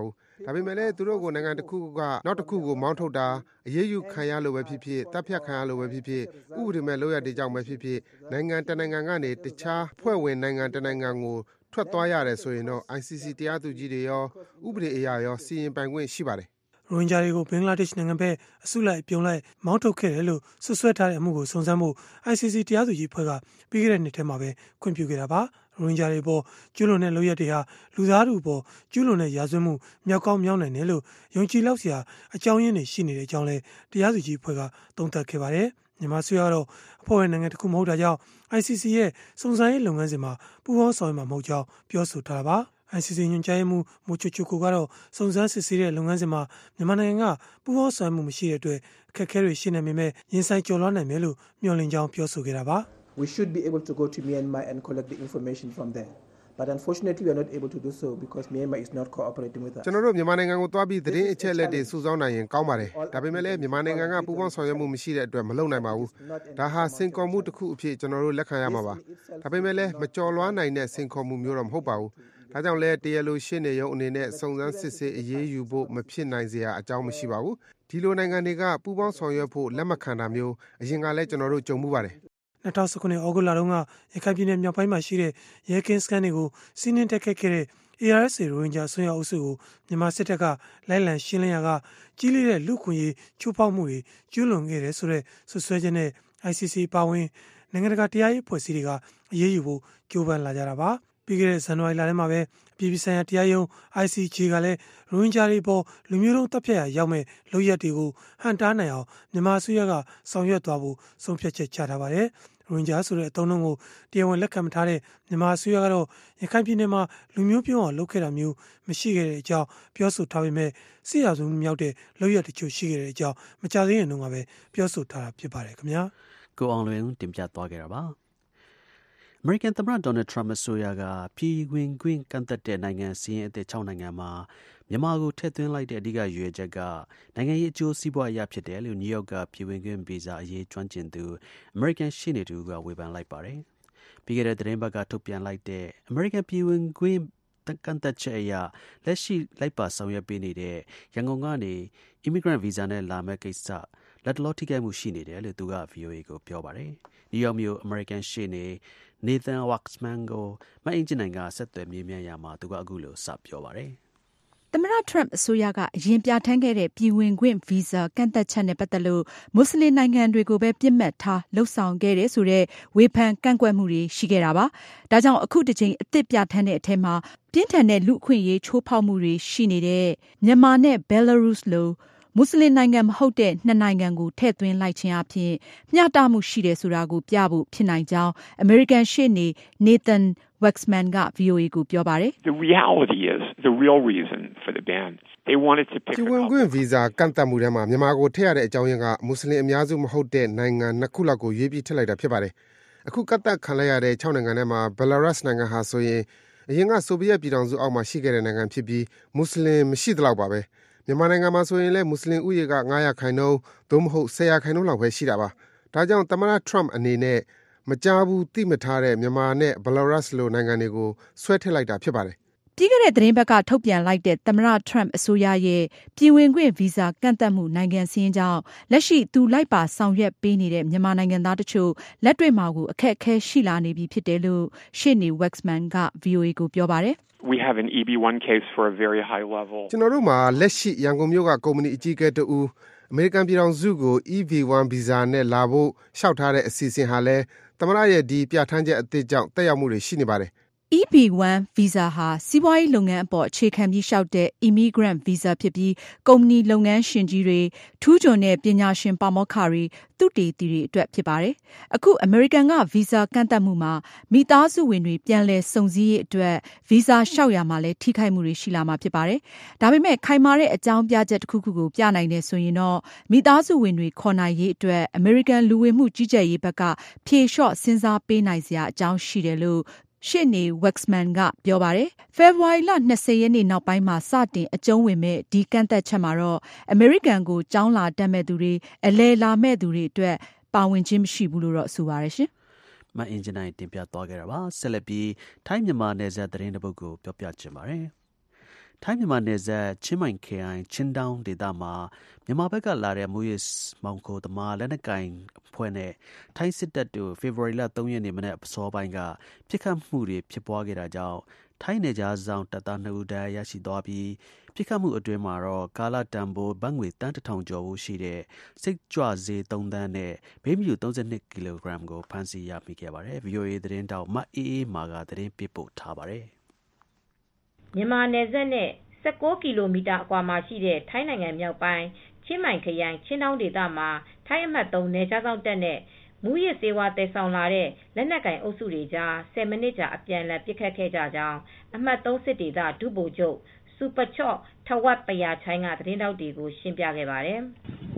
ဒါပေမဲ့လည်းသူတို့ကိုနိုင်ငံတစ်ခုကနောက်တစ်ခုကိုမောင်းထုတ်တာအရေးယူခံရလို့ပဲဖြစ်ဖြစ်တပ်ဖြတ်ခံရလို့ပဲဖြစ်ဖြစ်ဥပဒေမဲ့လုပ်ရတဲ့ကြောင့်ပဲဖြစ်ဖြစ်နိုင်ငံတနိုင်ငံကနေတခြားဖွဲ့ဝင်နိုင်ငံတနိုင်ငံကိုထွက်သွားရတယ်ဆိုရင်တော့ I C C တရားသူကြီးတွေရောဥပဒေအရာရောစီရင်ပိုင်ခွင့်ရှိပါတယ်ရိုဟင်ဂျာတွေကိုဘင်္ဂလားဒေ့ရှ်နိုင်ငံဘက်အစုလိုက်ပြုံလိုက်မောင်းထုတ်ခဲ့တယ်လို့ဆွဆွဲထားတဲ့အမှုကိုစုံစမ်းဖို့ I C C တရားသူကြီးဖွဲ့ကပြီးခဲ့တဲ့နှစ်ထဲမှာပဲခွင့်ပြုခဲ့တာပါရိုဟင်ဂျာတွေပေါ်ကျူးလွန်တဲ့လုပ်ရက်တွေဟာလူသားထုပေါ်ကျူးလွန်တဲ့ရာဇဝတ်မှုမြောက်ကောင်းမြောက်နိုင်တယ်လို့ယုံကြည်လောက်စရာအကြောင်းရင်းတွေရှိနေတဲ့အကြောင်းလဲတရားသူကြီးဖွဲ့ကသုံးသပ်ခဲ့ပါတယ်မြန်မာဆွေကတော့အဖွဲ့ဝင်နိုင်ငံတစ်ခုမဟုတ်တာကြောင့် I C C ရဲ့စုံစမ်းရေးလုပ်ငန်းစဉ်မှာပူးပေါင်းဆောင်ရွက်မှာမဟုတ်ကြောင်းပြောဆိုထားတာပါ I C C ညွှန်ကြားရေးမှူးမိုချိုချိုကိုကတော့စုံစမ်းစစ်ဆေးတဲ့လုပ်ငန်းစဉ်မှာမြန်မာနိုင်ငံကပူးပေါင်းဆောင်ရွက်မှုမရှိတဲ့အတွက်အခက်အခဲတွေရှိနေပေမဲ့ရင်ဆိုင်ကျော်လွှားနိုင်မယ်လို့မျှော်လင့်ကြောင်းပြောဆိုခဲ့တာပါ We should be able to go to Myanmar and collect the information from there. But unfortunately, we are not able to do so because Myanmar is not cooperating with us. ကျွန်တော်တို့မြန်မာနိုင်ငံကိုသွားပြီးသတင်းအချက်အလက်တွေစုဆောင်းနိုင်ရင်ကောင်းပါတယ်။ဒါပေမဲ့လည်းမြန်မာနိုင်ငံကပူးပေါင်းဆောင်ရွက်မှုမရှိတဲ့အတွက်မလုပ်နိုင်ပါဘူး။ဒါဟာစင်ကော်မှုတစ်ခုအဖြစ်ကျွန်တော်တို့လက်ခံရမှာပါ။ဒါပေမဲ့လည်းမကြော်လွှားနိုင်တဲ့စင်ကော်မှုမျိုးတော့မဟုတ်ပါဘူး။ဒါကြောင့်လည်းတရားလိုရှင်းနေရုံအနေနဲ့စုံစမ်းစစ်ဆေးအရေးယူဖို့မဖြစ်နိုင်စရာအကြောင်းမရှိပါဘူး။ဒီလိုနိုင်ငံတွေကပူးပေါင်းဆောင်ရွက်ဖို့လက်မခံတာမျိုးအရင်ကလည်းကျွန်တော်တို့ကြုံမှုပါတယ်။၂၀၁၉ ဩဂုတ်လတုန်းကရခိုင်ပြည်နယ်မြောက်ပိုင်းမှာရှိတဲ့ရဲကင်းစခန်းတွေကိုစီးနင်းတက်ခတ်ခဲ့တဲ့ A R S A ရိုဟင်ဂျာဆွေးနွေးအုပ်စုကိုမြန်မာစစ်တပ်ကလိုက်လံရှင်းလင်းရာကကြီးလေးတဲ့လူခွင့်ရေးချိုးဖောက်မှုတွေကျူးလွန်ခဲ့တဲ့ဆိုတဲ့ဆွဆွဲချက်နဲ့ I C C ပါဝင်နိုင်ငံတကာတရားရေးဖွဲ့စည်းတွေကအရေးယူဖို့ကြိုးပမ်းလာကြတာပါပြီးခဲ့တဲ့ဇန်နဝါရီလထဲမှာပဲပြည်ပဆိုင်ရာတရားရုံး I C J ကလည်းရိုဟင်ဂျာတွေပေါ်လူမျိုးတုံးတပ်ဖြတ်ရာရောက်မဲ့လုပ်ရက်တွေကိုဟန်တားနိုင်အောင်မြန်မာအစိုးရကဆောင်ရွက်သွားဖို့ဆုံးဖြတ်ချက်ချထားပါတယ်ရိုဟင်ဂျာဆိုတဲ့အသုံးအနှုန်းကိုတရားဝင်လက်ခံမထားတဲ့မြန်မာအစိုးရကတော့ရခိုင်ပြည်နယ်မှာလူမျိုးပြုံးအောင်လုပ်ခဲ့တာမျိုးမရှိခဲ့တဲ့အကြောင်းပြောဆိုထားပေမဲ့စစ်ရာဇဝတ်မှုမြောက်တဲ့လုပ်ရက်တချို့ရှိခဲ့တဲ့အကြောင်းမကြသေးရင်တော့ပဲပြောဆိုထားတာဖြစ်ပါတယ်ခင်ဗျာကိုအောင်လွင်တင်ပြသွားခဲ့တာပါအမေရိကန်သမ္မတဒေါ်နယ်ထရမ့်အစိုးရကပြည်ဝင်ခွင့်ကန့်သတ်တဲ့နိုင်ငံစီးရင်အသစ်၆နိုင်ငံမှာမြန်မာကိုထည့်သွင်းလိုက်တဲ့အဓိကရွေးချက်ကနိုင်ငံရေးအကျိုးစီးပွားအရာဖြစ်တယ်လို့နယူးယောက်ကပြည်ဝင်ခွင့်ဗီဇာအရေးကျွမ်းကျင်သူအမေရိကန်ရှေ့နေတူကဝေဖန်လိုက်ပါတယ်။ပြီးခဲ့တဲ့သတင်းပတ်ကထုတ်ပြန်လိုက်တဲ့အမေရိကန်ပြည်ဝင်ခွင့်ကန့်သတ်ချက်အရလက်ရှိလိုက်ပါဆောင်ရွက်ပေးနေတဲ့ရန်ကုန်ကနေ immigrant visa နဲ့လာမဲ့ကိစ္စလက်တလောထိခိုက်မှုရှိနေတယ်လို့သူက V O A ကိုပြောပါတယ်။နယူးယောက်မြို့အမေရိကန်ရှေ့နေNathan Waxman ကိုမအင်ဂျင်နိုင်ကဆက်သွယ်မေးမြန်းရာမှာသူကအခုလိုစပြောပါတယ်သမ္မတထရမ့်အစိုးရကအရင်ပြဋ္ဌာန်းခဲ့တဲ့ပြည်ဝင်ခွင့်ဗီဇာကန့်သတ်ချက်နဲ့ပတ်သက်လို့မွတ်စလင်နိုင်ငံတွေကိုပဲပြစ်မှတ်ထားလှုပ်ဆောင်ခဲ့တယ်ဆိုတဲ့ဝေဖန်ကန့်ကွက်မှုတွေရှိခဲ့တာပါ။ဒါကြောင့်အခုတစ်ချိန်အသစ်ပြဋ္ဌာန်းတဲ့အထက်မှာပြင်းထန်တဲ့လူအခွင့်အရေးချိုးဖောက်မှုတွေရှိနေတဲ့မြန်မာနဲ့ဘယ်လာရုစ်လိုမွတ်စလင်နိုင်ငံမဟုတ်တဲ့နှစ်နိုင်ငံကိုထည့်သွင်းလိုက်ခြင်းအပြင်မျှတမှုရှိတယ်ဆိုတာကိုပြဖို့ဖြစ်နိုင်ကြောင်းအမေရိကန်ရှေ့နေ Nathan Waxman က V O A ကိုပြောပါတယ် The reality is the real reason for the ban they wanted to pick ပြည်ဝင်ခွင့်ဗီဇာကန့်သတ်မှုထဲမှာမြန်မာကိုထည့်ရတဲ့အကြောင်းရင်းကမွတ်စလင်အများစုမဟုတ်တဲ့နိုင်ငံနှစ်ခုလောက်ကိုရွေးပြီးထည့်လိုက်တာဖြစ်ပါတယ်အခုကန့်သတ်ခံလိုက်ရတဲ့၆နိုင်ငံထဲမှာဘယ်လာရုစ်နိုင်ငံဟာဆိုရင်အရင်ကဆိုဗီယက်ပြည်ထောင်စုအောက်မှာရှိခဲ့တဲ့နိုင်ငံဖြစ်ပြီးမွတ်စလင်မရှိသလောက်ပါပဲမြန်မာနိုင်ငံမှာဆိုရင်လည်းမွတ်စလင်ဥယျာဉ်က၅ရာခိုင်နှုန်းသို့မဟုတ်၁၀ရာခိုင်နှုန်းလောက်ပဲရှိတာပါဒါကြောင့်သမ္မတထရမ့်အနေနဲ့မကြားဘူးသိမထားတဲ့မြန်မာနဲ့ဘယ်လာရုစ်လိုနိုင်ငံတွေကိုဆွဲထည့်လိုက်တာဖြစ်ပါတယ်ပြီးခဲ့တဲ့သတင်းပတ်ကထုတ်ပြန်လိုက်တဲ့သမ္မတထရမ့်အစိုးရရဲ့ပြည်ဝင်ခွင့်ဗီဇာကန့်သတ်မှုနိုင်ငံစည်းကြောင်းလက်ရှိသူလိုက်ပါဆောင်ရွက်ပေးနေတဲ့မြန်မာနိုင်ငံသားတချို့လက်တွေ့မှာကိုအခက်အခဲရှိလာနေပြီဖြစ်တယ်လို့ရှေ့နေ Waxman က V O A ကိုပြောပါတယ် We have an E B one case for a very high level. ကျွန်တော်တို့မှာလက်ရှိရန်ကုန်မြို့ကကုမ္ပဏီအကြီးအကဲတူအမေရိကန်ပြည်ထောင်စုကို E B one ဗီဇာနဲ့လာဖို့ရှောက်ထားတဲ့အစီအစဉ်ဟာလည်းသမ္မတရဲ့ဒီပြဋ္ဌာန်းချက်အသစ်ကြောင့်တက်ရောက်မှုတွေရှိနေပါတယ် E B one ဗီဇာဟာစီးပွားရေးလုပ်ငန်းအပေါ်အခြေခံပြီးလျှောက်တဲ့ immigrant visa ဖြစ်ပြီးကုမ္ပဏီလုပ်ငန်းရှင်ကြီးတွေထူးချွန်တဲ့ပညာရှင်ပါမောက္ခတွေသုတေသီတွေအတွက်ဖြစ်ပါတယ်။အခုအမေရိကန်ကဗီဇာကန့်သတ်မှုမှာမိသားစုဝင်တွေပြန်လည်စုံစည်းရေးအတွက်ဗီဇာလျှောက်ရမှာလည်းထိခိုက်မှုတွေရှိလာမှာဖြစ်ပါတယ်။ဒါပေမဲ့ခိုင်မာတဲ့အကြောင်းပြချက်တစ်ခုခုကိုပြနိုင်တယ်ဆိုရင်တော့မိသားစုဝင်တွေခေါ်နိုင်ရေးအတွက်အမေရိကန်လူဝင်မှုကြီးကြပ်ရေးဘက်ကဖြေလျှော့စဉ်းစားပေးနိုင်စရာအကြောင်းရှိတယ်လို့ရှေ့နေ Waxman ကပြောပါတယ်။ဖေဖော်ဝါရီလ၂၀ရက်နေ့နောက်ပိုင်းမှာစတင်အကျုံးဝင်မဲ့ဒီကန့်သက်ချက်မှာတော့အမေရိကန်ကိုကျောင်းလာတက်မဲ့သူတွေအလဲလာမဲ့သူတွေအတွက်ပါဝင်ခြင်းမရှိဘူးလို့တော့ဆိုပါရရှင်။မအင်ဂျင်နိုင်တင်ပြသွားခဲ့တာပါ။ဆက်လက်ပြီးထိုင်းမြန်မာနယ်စပ်သတင်းတစ်ပုဒ်ကိုပြောပြချင်ပါတယ်။ထိုင်းမြန်မာနယ်စပ်ချင်းမိုင်ခရိုင်ချင်းတောင်းဒေသမှာမြန်မာဘက်ကလာတဲ့မူရစ်မောင်ခိုသမားလက်နက်ကင်ဖွဲ့နဲ့ထိုင်းစစ်တပ်တို့ဖေဖော်ဝါရီလ၃ရက်နေ့မနေ့အစောပိုင်းကပြစ်ခတ်မှုတွေဖြစ်ပွားခဲ့တာကြောင့်ထိုင်းနယ်ခြားဆောင်တပ်သားနှစ်ဦးဒဏ်ရာရရှိသွားပြီးပြစ်ခတ်မှုအတွင်းမှာတော့ကာလတန်ဖိုးဘတ်ငွေတန်းတစ်ထောင်ကျော်ဖို့ရှိတဲ့စိတ်ကြွဆေးသုံးသန်းနဲ့ဘိန်းဖြူ၃၂ကီလိုဂရမ်ကိုဖမ်းဆီးရမိခဲ့ပါတယ်။ ဗီအိုအေသတင်းတောက်မအေးအေးမာကသတင်းပေးပို့ထားပါတယ်။မြန်မာနယ်စပ်နဲ့၁၉ကီလိုမီတာအကွာမှာရှိတဲ့ထိုင်းနိုင်ငံမြောက်ပိုင်းချင်းမိုင်ခရိုင်ချင်းတောင်းဒေသမှာထိုင်းအမှတ်၃နယ်ခြားစောင့်တပ်နဲ့မူရစ်ဆေးဝါးသယ်ဆောင်လာတဲ့လက်နက်ကိုင်အုပ်စုတွေကြားဆယ်မိနစ်ကြာအပြန်အလှန်ပစ်ခတ်ခဲ့ကြကြောင်းအမှတ်၃စစ်ဒေသဒုဗိုလ်ချုပ်စူပါချော့ထဝတ်ပယာချိုင်းကသတင်းထောက်တွေကိုရှင်းပြခဲ့ပါတယ်။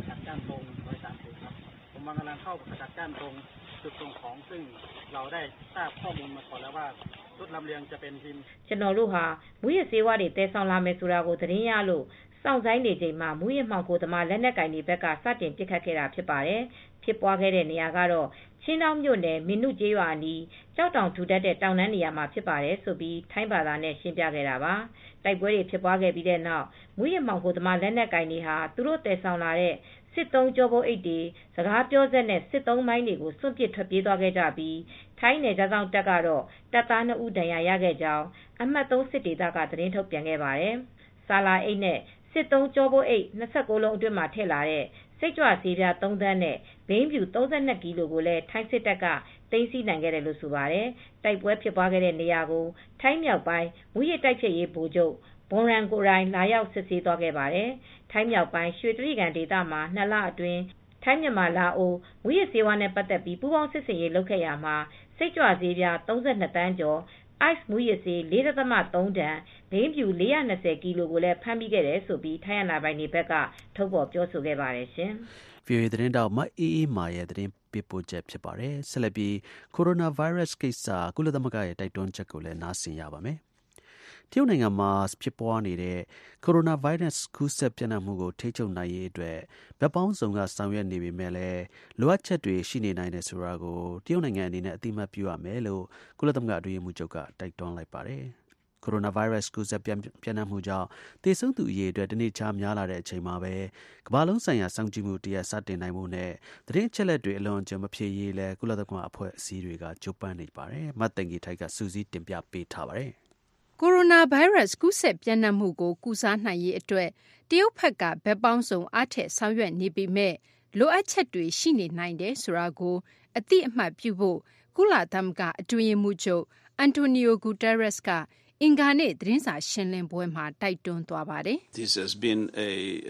ကျွန်တော်တို့ဟာမူရစ်ဆေးဝါးတွေတည်ဆောင်လာမယ်ဆိုတာကိုသတင်းရလို့စောင့်ဆိုင်နေချိန်မှာမူရစ်မှောင်ခိုသမားလက်နက်ကင်တွေဘက်ကစတင်ပစ်ခတ်ခဲ့တာဖြစ်ပါတယ်။ဖြစ်ပွားခဲ့တဲ့နေရာကတော့ချင်းတောင်းမြို့နယ်မင်းနုကျေးရွာအနီးကြောက်တောင်ထူထပ်တဲ့တောင်တန်းနေရာမှာဖြစ်ပါတယ်ဆိုပြီးထိုင်းဘာသာနဲ့ရှင်းပြခဲ့တာပါ။တိုက်ပွဲတွေဖြစ်ပွားခဲ့ပြီးတဲ့နောက်မူရစ်မှောင်ခိုသမားလက်နက်ကင်တွေဟာသူတို့တည်ဆောင်လာတဲ့စစ်သုံးကြောပိုးအိတ်တွေစကားပြောဆက်နဲ့စစ်သုံးမိုင်းတွေကိုစွန့်ပစ်ထွက်ပြေးသွားခဲ့ကြပြီးထိုင်းနယ်ခြားစောင့်တပ်ကတော့တပ်သားနှစ်ဦးဒဏ်ရာရခဲ့ကြောင်းအမှတ်၃စစ်ဒေသကသတင်းထုတ်ပြန်ခဲ့ပါတယ်။ဆာလာအိတ်နဲ့စစ်သုံးကြောပိုးအိတ်၂၉လုံးအတွင်းမှာထည့်လာတဲ့စိတ်ကြွဆေးပြား၃သန်းနဲ့ဘိန်းဖြူ၃၂ကီလိုကိုလည်းထိုင်းစစ်တပ်ကသိမ်းဆည်းနိုင်ခဲ့တယ်လို့ဆိုပါတယ်။တိုက်ပွဲဖြစ်ပွားခဲ့တဲ့နေရာကိုထိုင်းမြောက်ပိုင်းမူရစ်တိုက်ဖျက်ရေးဗိုလ်ချုပ်ဘွန်ရန်ကိုရိုင်းလာရောက်စစ်ဆေးသွားခဲ့ပါတယ်။ထိုင်းမြောက်ပိုင်းရွှေတြိဂံဒေသမှာနှစ်လအတွင်းထိုင်းမြန်မာလာအိုမူရစ်ဆေးဝါးနဲ့ပတ်သက်ပြီးပူးပေါင်းစစ်ဆင်ရေးလုပ်ခဲ့ရမှာစိတ်ကြွဆေးပြား၃၂သန်းကျော်ice မူရစ်ဆေး ၄.၃ တန်ဘိန်းဖြူ၄၂၀ကီလိုကိုလည်းဖမ်းမိခဲ့တယ်လို့ထိုင်းအာဏာပိုင်တွေဘက်ကထုတ်ဖော်ပြောဆိုခဲ့ပါတယ်ရှင်။ ဗီအိုအေသတင်းတောက်မအေးအေးမာရဲ့သတင်းပေးပို့ချက်ဖြစ်ပါတယ်။ဆက်လက်ပြီးကိုရိုနာဗိုင်းရပ်စ်ကိစ္စကုလသမဂ္ဂရဲ့တိုက်တွန်းချက်ကိုလည်းနားဆင်ရပါမယ်။တရုတ်နိုင်ငံမှာဖြစ်ပွားနေတဲ့ကိုရိုနာဗိုင်းရပ်စ်ကူးစက်ပြန့်နှံ့မှုကိုထိန်းချုပ်နိုင်ရေးအတွက်ဘက်ပေါင်းစုံကဆောင်ရွက်နေပေမဲ့လည်းလိုအပ်ချက်တွေရှိနေနိုင်တယ်ဆိုတာကိုတရုတ်နိုင်ငံအနေနဲ့အသိအမှတ်ပြုရမယ်လို့ကုလသမဂ္ဂအတွင်းရေးမှူးချုပ်ကတိုက်တွန်းလိုက်ပါတယ်။ကိုရိုနာဗိုင်းရပ်စ်ကူးစက်ပြန့်နှံ့မှုကြောင့်သေဆုံးသူအရေအတွက်တနေ့ခြားများလာတဲ့အချိန်မှာပဲကမ္ဘာလုံးဆိုင်ရာစောင့်ကြည့်မှုတရားစတင်နိုင်မှုနဲ့သတင်းအချက်အလက်တွေအလွန်အကျွံမဖြစ်ရေးလဲကုလသမဂ္ဂအဖွဲ့အစည်းတွေကကြိုးပမ်းနေပါတယ်။မတ်တန်ကြီးထိုက်ကစူးစီးတင်ပြပေးထားပါတယ်။ကိုရိုနာဗိုင်းရပ်စ်ကူးစက်ပြန့်နှံ့မှုကိုကုစားနိုင်ရေးအတွက်တရုတ်ဘက်ကဘက်ပေါင်းစုံအားထက်ဆောင်ရွက်နေပေမဲ့လိုအပ်ချက်တွေရှိနေနိုင်တယ်ဆိုတာကိုအသိအမှတ်ပြုဖို့ကုလသမဂ္ဂအတွင်းရေးမှူးချုပ်အန်တိုနီယိုဂူတာရက်စ်ကအင်္ဂါနေ့သတင်းစာရှင်းလင်းပွဲမှာတိုက်တွန်းသွားပါတယ်။ This has been a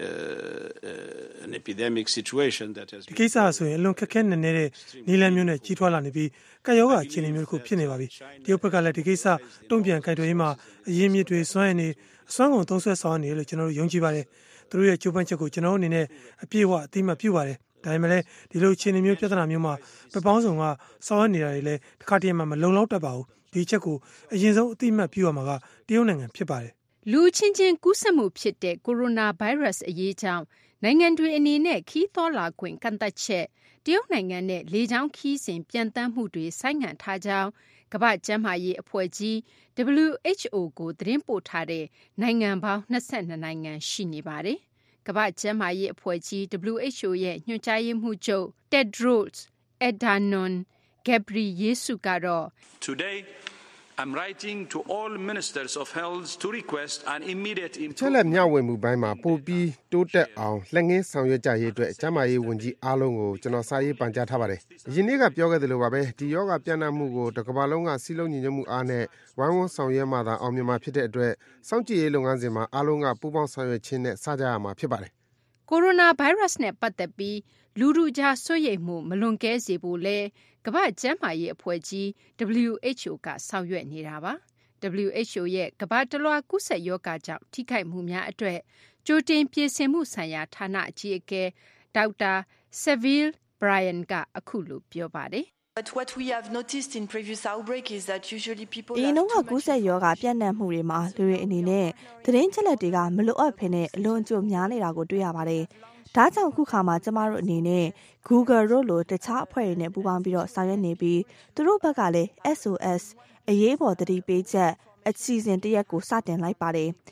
uh, an epidemic situation that has ဒီကိစ္စဆိုရင်အလွန်ခက်ခဲနေနေတဲ့နီလန်မျိုးနဲ့ကြီးထွားလာနေပြီးကာယောဂအခြေအနေမျိုးတစ်ခုဖြစ်နေပါပြီ။တရုတ်ဘက်ကလည်းဒီကိစ္စတုံ့ပြန်ကိုင်တွယ်ရေးမှာအရင်းမြစ်တွေစွမ်းရည်နေအစွမ်းကုန်သုံးဆွဲဆောင်နေတယ်လို့ကျွန်တော်တို့ယုံကြည်ပါတယ်။သူတို့ရဲ့ကြိုးပမ်းချက်ကိုကျွန်တော်တို့အနေနဲ့အပြည့်အဝအသိမှတ်ပြုပါတယ်။ဒါပေမဲ့လည်းဒီလိုအခြေအနေမျိုးပြဿနာမျိုးမှာပပောင်းဆောင်ကဆောင်ရွက်နေတာတွေလည်းတစ်ခါတည်းမှမလုံလောက်တတ်ပါဘူး။ဒီချက်ကိုအရင်ဆုံးအသိမှတ်ပြုရမှာကတရုတ်နိုင်ငံဖြစ်ပါတယ်။လူချင်းချင်းကူးစက်မှုဖြစ်တဲ့ကိုရိုနာဗိုင်းရပ်စ်အရေးကြောင့်နိုင်ငံတွေအနေနဲ့ခီးသွွာလာခွင့်ကန့်သတ်ချက်တရုတ်နိုင်ငံနဲ့လေကြောင်းခီးစဉ်ပြန်တမ်းမှုတွေဆိုင်းငံ့ထားကြောင်းကမ္ဘာ့ကျန်းမာရေးအဖွဲ့ကြီး ဒဗလျူ အိုက်ချ်အို ကိုသတင်းပို့ထားတဲ့နိုင်ငံပေါင်း၂၂နိုင်ငံရှိနေပါတယ်။ကမ္ဘာ့ကျန်းမာရေးအဖွဲ့ကြီး ဒဗလျူ အိုက်ချ်အို ရဲ့ညွှန်ကြားရေးမှူးချုပ် Tedros Adhanom Ghebreyesus ကတော့ Today I'm writing to all ministers of health to request an immediate improvement. ချက်လက်မျှဝေမှုပိုင်းမှာပိုပြီးတိုးတက်အောင်လက်ငင်းဆောင်ရွက်ကြရေးအတွက်ကျန်းမာရေးဝန်ကြီးအားလုံးကိုကျွန်တော်စာရေးပန်ကြားထားပါတယ်။ယင်းနေ့ကပြောခဲ့သလိုပါပဲဒီယောဂပြန့်နှံ့မှုကိုတစ်ကမ္ဘာလုံးကစီးလုံးညီညွတ်မှုအားနဲ့ဝိုင်းဝန်းဆောင်ရွက်မှသာအောင်မြင်မှာဖြစ်တဲ့အတွက်စောင့်ကြည့်ရေးလုပ်ငန်းစဉ်မှာအားလုံးကပူးပေါင်းဆောင်ရွက်ခြင်းနဲ့စကြရမှာဖြစ်ပါတယ်။ကိုရိုနာဗိုင်းရပ်စ်နဲ့ပတ်သက်ပြီးလူထုကြားစိုးရိမ်မှုမလွန်ကဲစေဖို့လဲကမ္ဘာ့ကျန်းမာရေးအဖွဲ့ကြီး ဒဗလျူ အိုက်ချ်အို ကဆောင်ရွက်နေတာပါ။ ဒဗလျူ အိုက်ချ်အို ရဲ့ကမ္ဘာတလွှားကူးစက်ရောဂါကြောင့်ထိခိုက်မှုများအတွက်ကြိုတင်ပြင်ဆင်မှုဆိုင်ရာဌာနအကြီးအကဲဒေါက်တာ Sylvie Bryan ကအခုလိုပြောပါတယ်။ But what we have noticed in previous outbreak is that usually people အရင်ကကူးစက်ရောဂါပြန့်နှံ့မှုတွေမှာလူတွေအနေနဲ့သတင်းချက်လက်တွေကမလိုအပ်ဘဲနဲ့အလွန်အကျွံများနေတာကိုတွေ့ရပါတယ်။ဒါကြောင့်ခုခါမှာကျမတို့အနေနဲ့ Google တို့လိုတခြားအဖွဲ့တွေနဲ့ပူးပေါင်းပြီးတော့ဆောင်ရွက်နေပြီးသူတို့ဘက်ကလည်း S O S အရေးပေါ်သတိပေးချက်အစီအစဉ်တရက်ကိုစတင်လိုက်ပါတယ်။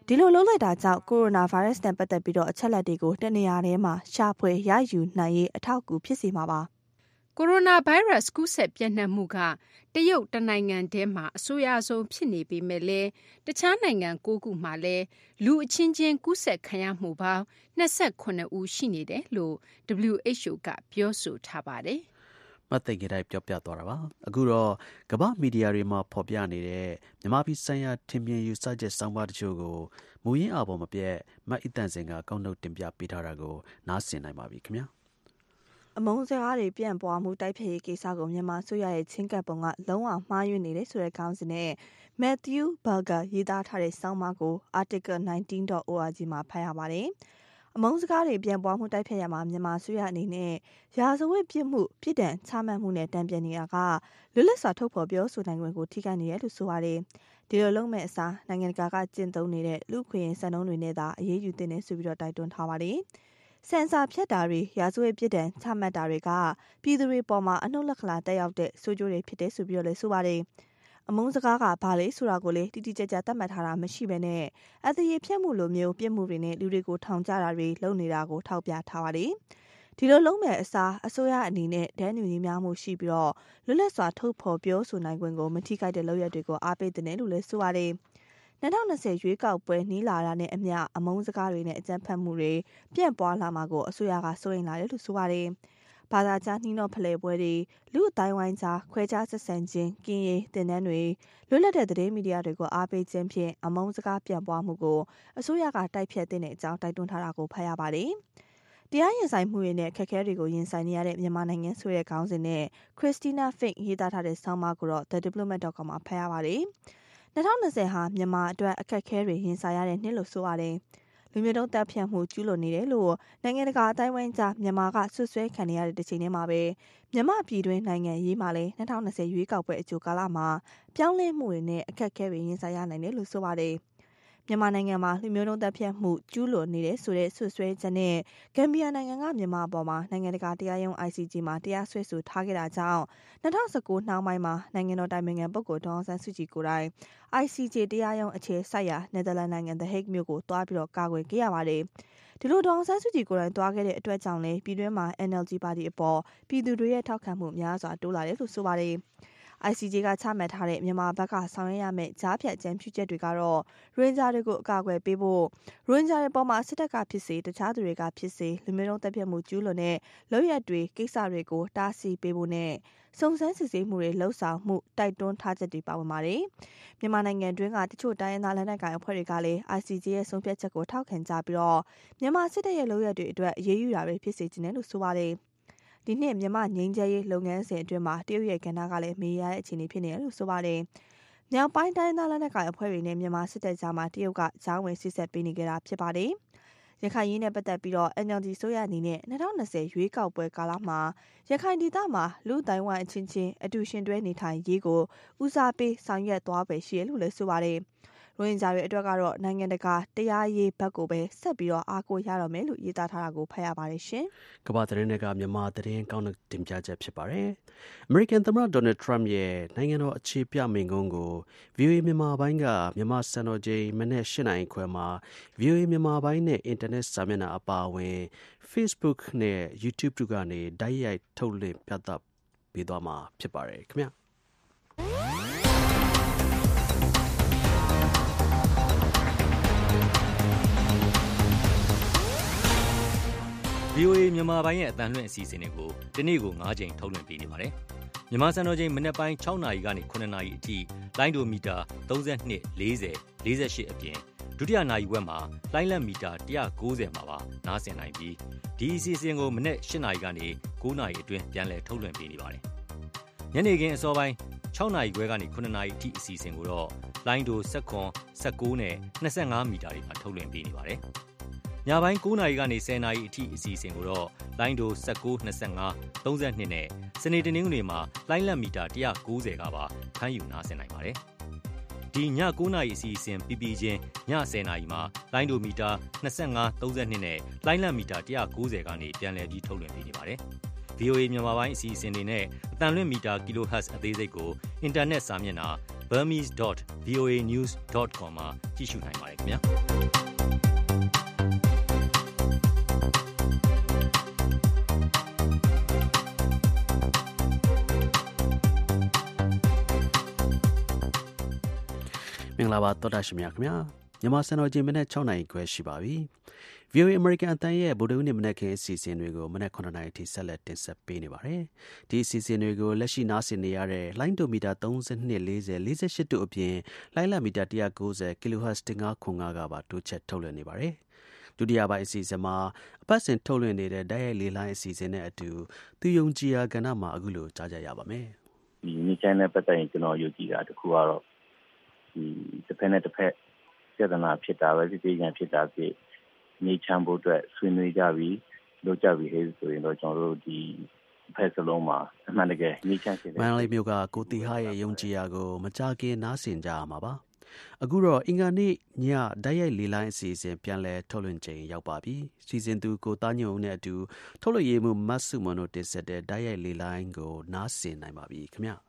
ဒီလိုလုပ်လိုက်တာကြောင့်ကိုရိုနာဗိုင်းရပ်စ်နဲ့ပတ်သက်ပြီးတော့အချက်လက်တွေကိုတနေရာထဲမှာရှာဖွေရယူနိုင်ရေးအထောက်အကူဖြစ်စေမှာပါကိုရိုနာဗိုင်းရပ်စ်ကူးစက်ပြန့်နှံ့မှုကတရုတ်တနိုင်ငံထဲမှာအဆိုးရွားဆုံးဖြစ်နေပေမဲ့လည်းတခြားနိုင်ငံ၉ခုမှာလည်းလူအချင်းချင်းကူးစက်ခံရမှုပေါင်း၂၈ဦးရှိနေတယ်လို့ ဒဗလျူ အိချ် အို ကပြောဆိုထားပါတယ်မသိကြတဲ့ပြောပြသွားတာပါအခုတော့ကမ္ဘာမီဒီယာတွေမှာဖော်ပြနေတဲ့မြန်မာပြည်ဆိုင်ရာထင်မြင်ယူဆချက်စောင်းပါတချို့ကိုမူရင်းအပေါ်မပြတ်မတ်အီတန်စင်ကကောက်နှုတ်တင်ပြပေးထားတာကိုနားဆင်နိုင်ပါပြီခင်ဗျာအမုန်းစကားတွေပြန့်ပွားမှုတိုက်ဖျက်ရေးကိစ္စကိုမြန်မာဆိုရရဲ့ချင်းကပ်ပုံကလုံးဝမှားယွင်းနေတယ်ဆိုတဲ့ခေါင်းစဉ်နဲ့ Matthew Berger ရေးသားထားတဲ့စောင်းပါကို article nineteen dot org မှာဖတ်ရပါတယ်။အမုန်းစကားတွေပြန့်ပွားမှုတိုက်ဖျက်ရမှာမြန်မာဆိုရအနေနဲ့ရာဇဝတ်ပြစ်မှုပြစ်ဒဏ်ချမှတ်မှုနဲ့တံပြန်နေတာကလွတ်လပ်စွာထုတ်ဖော်ပြောဆိုနိုင်ခွင့်ကိုထိခိုက်နေတယ်လို့ဆိုပါတယ်။ဒီလိုလုပ်မဲ့အစားနိုင်ငံတကာကကျင့်သုံးနေတဲ့လူခွင့်ရေးစံနှုန်းတွေနဲ့သာအရေးယူသင့်တယ်ဆိုပြီးတော့တိုက်တွန်းထားပါတယ်။ဆန်ဆာဖြတ်တာတွေရာဇဝတ်ပြစ်ဒဏ်ချမှတ်တာတွေကပြည်သူတွေပေါ်မှာအနှုတ်လက္ခဏာတက်ရောက်တဲ့ဆိုးကျိုးတွေဖြစ်တယ်ဆိုပြီးတော့လည်းဆိုပါတယ်။အမုန်းစကားကဘာလဲဆိုတာကိုလေတိတိကျကျသတ်မှတ်ထားတာမရှိဘဲနဲ့အသေးဖြတ်မှုလိုမျိုးပြစ်မှုတွေနဲ့လူတွေကိုထောင်ချတာတွေလုပ်နေတာကိုထောက်ပြထားပါတယ်။ဒီလိုလုံးမဲ့အစားအစိုးရအနေနဲ့ဒဏ်ညူညီများမှုရှိပြီးတော့လွတ်လပ်စွာထုတ်ဖော်ပြောဆိုနိုင်ခွင့်ကိုမထိခိုက်တဲ့လုပ်ရက်တွေကိုအားပေးတဲ့လို့လည်းဆိုပါတယ်။၂၀၂၀ရွေးကောက်ပွဲနီးလာတာနဲ့အမျှအမုန်းစကားတွေနဲ့အကြမ်းဖက်မှုတွေပြန့်ပွားလာမှာကိုအစိုးရကစိုးရိမ်လာတယ်လို့ဆိုပါတယ်။ဘာသာကြားနှီးနှောဖလှယ်ပွဲတွေလူအတိုင်းဝိုင်းကြားခွဲခြားဆက်ဆံခြင်းကင်းရေးတင်နန်းတွေလွတ်လပ်တဲ့သတင်းမီဒီယာတွေကိုအားပေးခြင်းဖြင့်အမုန်းစကားပြန့်ပွားမှုကိုအစိုးရကတိုက်ဖျက်တဲ့အကြောင်းတိုက်တွန်းထားတာကိုဖတ်ရပါတယ်။တရားရင်ဆိုင်မှုတွေနဲ့ခက်ခဲတွေကိုရင်ဆိုင်နေရတဲ့မြန်မာနိုင်ငံဆိုတဲ့ခေါင်းစဉ်နဲ့ Christina Fink ရေးသားထားတဲ့ဆောင်းပါးကိုတော့ the diplomat dot com မှာဖတ်ရပါတယ်။၂၀၂၀ဟာမြန်မာအတွက်အခက်အခဲတွေရင်ဆိုင်ရတဲ့နှစ်လို့ဆိုပါတယ်။လူမျိုးတုံးတပ်ဖြတ်မှုကျူးလွန်နေတယ်လို့နိုင်ငံတကာအတိုင်းအဝိုင်းကြားမြန်မာကဆွဆွဲခံနေရတဲ့တစ်ချိန်တည်းမှာပဲမြန်မာပြည်တွင်းနိုင်ငံရေးမှာလည်း၂၀၂၀ရွေးကောက်ပွဲအကြိုကာလမှာပြောင်းလဲမှုတွေနဲ့အခက်အခဲတွေရင်ဆိုင်ရနိုင်တယ်လို့ဆိုပါတယ်။မြန်မာနိုင်ငံမှာလူမျိုးတုံးတပ်ဖြတ်မှုကျူးလွန်နေတဲ့ဆိုတဲ့ဆွဆွဲချက်နဲ့ဂမ်ဘီယာနိုင်ငံကမြန်မာအပေါ်မှာနိုင်ငံတကာတရားရုံး အိုင် စီ ဂျီ မှာတရားစွဲဆိုထားခဲ့တာကြောင့်၂၀၁၉နှောင်းပိုင်းမှာနိုင်ငံတော်တိုင်ပင်ခံပုဂ္ဂိုလ်ဒေါ်အောင်ဆန်းစုကြည်ကိုယ်တိုင် အိုင် စီ ဂျီ တရားရုံးအခြေစိုက်ရာနယ်သာလန်နိုင်ငံ The Hague မြို့ကိုတွားပြီးတော့ကာကွယ်ခဲ့ရပါတယ်။ဒီလိုဒေါ်အောင်ဆန်းစုကြည်ကိုယ်တိုင်တွားခဲ့တဲ့အတွက်ကြောင့်လည်းပြည်တွင်းမှာ အန် အယ်လ် ဂျီ ပါတီအပေါ်ပြည်သူတွေရဲ့ထောက်ခံမှုများစွာတိုးလာတယ်လို့ဆိုပါတယ်။အိုင် စီ ဂျီ ကချမှတ်ထားတဲ့မြန်မာဘက်ကဆောင်ရွက်ရမယ့်ကြားဖြတ်အကြံပြုချက်တွေကတော့ရိုဟင်ဂျာတွေကိုအကာအကွယ်ပေးဖို့ရိုဟင်ဂျာတွေပေါ်မှာစစ်တပ်ကဖြစ်စေတခြားသူတွေကဖြစ်စေလူမျိုးတုံးတပ်ဖြတ်မှုကျူးလွန်တဲ့လုပ်ရက်တွေကိစ္စတွေကိုတားဆီးပေးဖို့နဲ့စုံစမ်းစစ်ဆေးမှုတွေလှုပ်ဆောင်မှုတိုက်တွန်းထားချက်တွေပါဝင်ပါတယ်။မြန်မာနိုင်ငံတွင်းကတချို့တိုင်းရင်းသားလက်နက်ကိုင်အဖွဲ့တွေကလည်း အိုင် စီ ဂျီ ရဲ့ဆုံးဖြတ်ချက်ကိုထောက်ခံကြပြီးတော့မြန်မာစစ်တပ်ရဲ့လုပ်ရက်တွေအတွက်အရေးယူတာတွေဖြစ်စေချင်တယ်လို့ဆိုပါတယ်။ဒီနှစ်မြန်မာငြိမ်းချမ်းရေးလုပ်ငန်းစဉ်အတွင်းမှာတရုတ်ရဲ့ကဏ္ဍကလည်းမေးရတဲ့အခြေအနေဖြစ်နေတယ်လို့ဆိုပါတယ်။မြောက်ပိုင်းတိုင်းသားလက်နက်ကိုင်အဖွဲ့တွေနဲ့မြန်မာစစ်တပ်ကြားမှာတရုတ်ကကြားဝင်စစ်ဆက်ပေးနေကြတာဖြစ်ပါတယ်။ရခိုင်ရေးနဲ့ပတ်သက်ပြီးတော့ အန် အယ်လ် ဂျီ ဆိုရအနေနဲ့၂၀၂၀ရွေးကောက်ပွဲကာလမှာရခိုင်ဒေသမှာလူတိုင်းဝိုင်းအချင်းချင်းအတူရှင်တွဲနေထိုင်ရေးကိုဦးစားပေးဆောင်ရွက်သွားပဲရှိရလို့လည်းဆိုပါတယ်။ရိုဟင်ဂျာတွေအတွက်ကတော့နိုင်ငံတကာတရားရေးဘက်ကိုပဲဆက်ပြီးတော့အားကိုးရတော့မယ်လို့ရေးသားထားတာကိုဖတ်ရပါတယ်ရှင်။ကမ္ဘာသတင်းတွေကမြန်မာသတင်းကောင်းတဲ့တင်ပြချက်ဖြစ်ပါတယ်။ American သမ္မတ Donald Trump ရဲ့နိုင်ငံတော်အခြေပြမိန့်ခွန်းကို ဗွီအိုအေ မြန်မာပိုင်းကမြန်မာစံတော်ချိန်မနက်၈နာရီခွဲမှာ ဗွီအိုအေ မြန်မာပိုင်းနဲ့အင်တာနက်စာမျက်နှာအပါအဝင် Facebook နဲ့ YouTube တို့ကနေတိုက်ရိုက်ထုတ်လွှင့်ပြသပေးသွားမှာဖြစ်ပါတယ်ခင်ဗျာ။ဗွီအိုအေ မြန်မာပိုင်းရဲ့အသံလွှင့်အစီအစဉ်တွေကိုဒီနေ့ကို၅ချိန်ထုတ်လွှင့်ပေးနေပါတယ်။မြန်မာစံတော်ချိန်မနက်ပိုင်း၆နာရီကနေ၇နာရီအထိလိုင်းဒိုမီတာ၃၂ ၄၀ ၄၈အပြင်ဒုတိယနာရီဝက်မှာလိုင်းလက်မီတာ၁၉၀မှာပါနားဆင်နိုင်ပြီးဒီအစီအစဉ်ကိုမနက်၈နာရီကနေ၉နာရီအတွင်းပြန်လည်ထုတ်လွှင့်ပေးနေပါတယ်။ညနေခင်းအစောပိုင်း၆နာရီခွဲကနေ၇နာရီအထိအစီအစဉ်ကိုတော့လိုင်းဒို၁၇ ၁၉နဲ့၂၅မီတာတွေမှာထုတ်လွှင့်ပေးနေပါတယ်။ညပိုင်း၉နာရီကနေ၁၀နာရီအထိအစီအစဉ်ကိုတော့လိုင်းဒို၁၉ ၂၅ ၃၂နဲ့စနေတနင်္ဂနွေမှာလိုင်းလက်မီတာ၁၉၀ကပါဖမ်းယူနားဆင်နိုင်ပါတယ်။ဒီည၉နာရီအစီအစဉ်ပြီးပြီးချင်းည၁၀နာရီမှာလိုင်းဒိုမီတာ၂၅ ၃၂နဲ့လိုင်းလက်မီတာ၁၉၀ကနေပြန်လည်ပြီးထုတ်လွှင့်ပေးနေပါတယ်။ ဗဗီအိုအေ မြန်မာပိုင်းအစီအစဉ်တွေနဲ့အသံလွှင့်မီတာ Kilohertz အသေးစိတ်ကိုအင်တာနက်စာမျက်နှာ burmese dot v o a news dot com မှာကြည့်ရှုနိုင်ပါတယ်ခင်ဗျာမင်္ဂလာပါသောတာရှင်များခင်ဗျာမြန်မာစံတော်ချိန်မနက်၆နာရီခွဲရှိပါပြီ ဗွီအိုအေ American အသံရဲ့ဗုဒ္ဓဟူးနေ့မနက်ခင်းအစီအစဉ်တွေကိုမနက်ခုနှစ်နာရီထိဆက်လက်တင်ဆက်ပေးနေပါတယ်ဒီအစီအစဉ်တွေကိုလက်ရှိနားဆင်နေရတဲ့လိုင်းဒိုမီတာသုံး၂ ၄၀ ၄၈တို့အပြင်လိုင်းလမီတာ၁၉၀ kilohertz ၁၅ခု၅ကပါတိုးချက်ထုတ်လွှင့်နေပါတယ်ဒုတိယပိုင်းအစီအစဉ်မှာအပတ်စဉ်ထုတ်လွှင့်နေတဲ့ဓာတ်ရိုက်လေးလိုင်းအစီအစဉ်နဲ့အတူသူယုံကြည်ရာကဏ္ဍမှာအခုလိုကြားကြရပါမယ်ဒီနေ့ချိုင်းနဲ့ပတ်သက်ရင်ကျွန်တော်ယုံကြည်တာတခုကတော့ဒီတစ်ဖက်နဲ့တစ်ဖက်စေတနာဖြစ်တာပဲဒီပြည်ပြန်ဖြစ်တာဖြစ်နေချမ်းဖို့အတွက်ဆွေးနွေးကြပြီးလုပ်ကြပြီးဟဲ့ဆိုရင်တော့ကျွန်တော်တို့ဒီဖက်စလုံးမှာအမှန်တကယ်နေချမ်းစေတယ်မန္တလေးမြို့ကကိုတီဟာရဲ့ယုံကြည်ရာကိုမကြခင်နားဆင်ကြရမှာပါအခုတော့အင်္ဂါနေ့ညဓာတ်ရိုက်လေးလိုင်းအစီအစဉ်ပြန်လည်ထုတ်လွှင့်ချိန်ရောက်ပါပြီစီစဉ်သူကိုသားညုံနဲ့အတူထုတ်လွှင့်ရေးမှုမတ်စုမွန်တို့တင်ဆက်တဲ့ဓာတ်ရိုက်လေးလိုင်းကိုနားဆင်နိုင်ပါပြီခင်ဗျ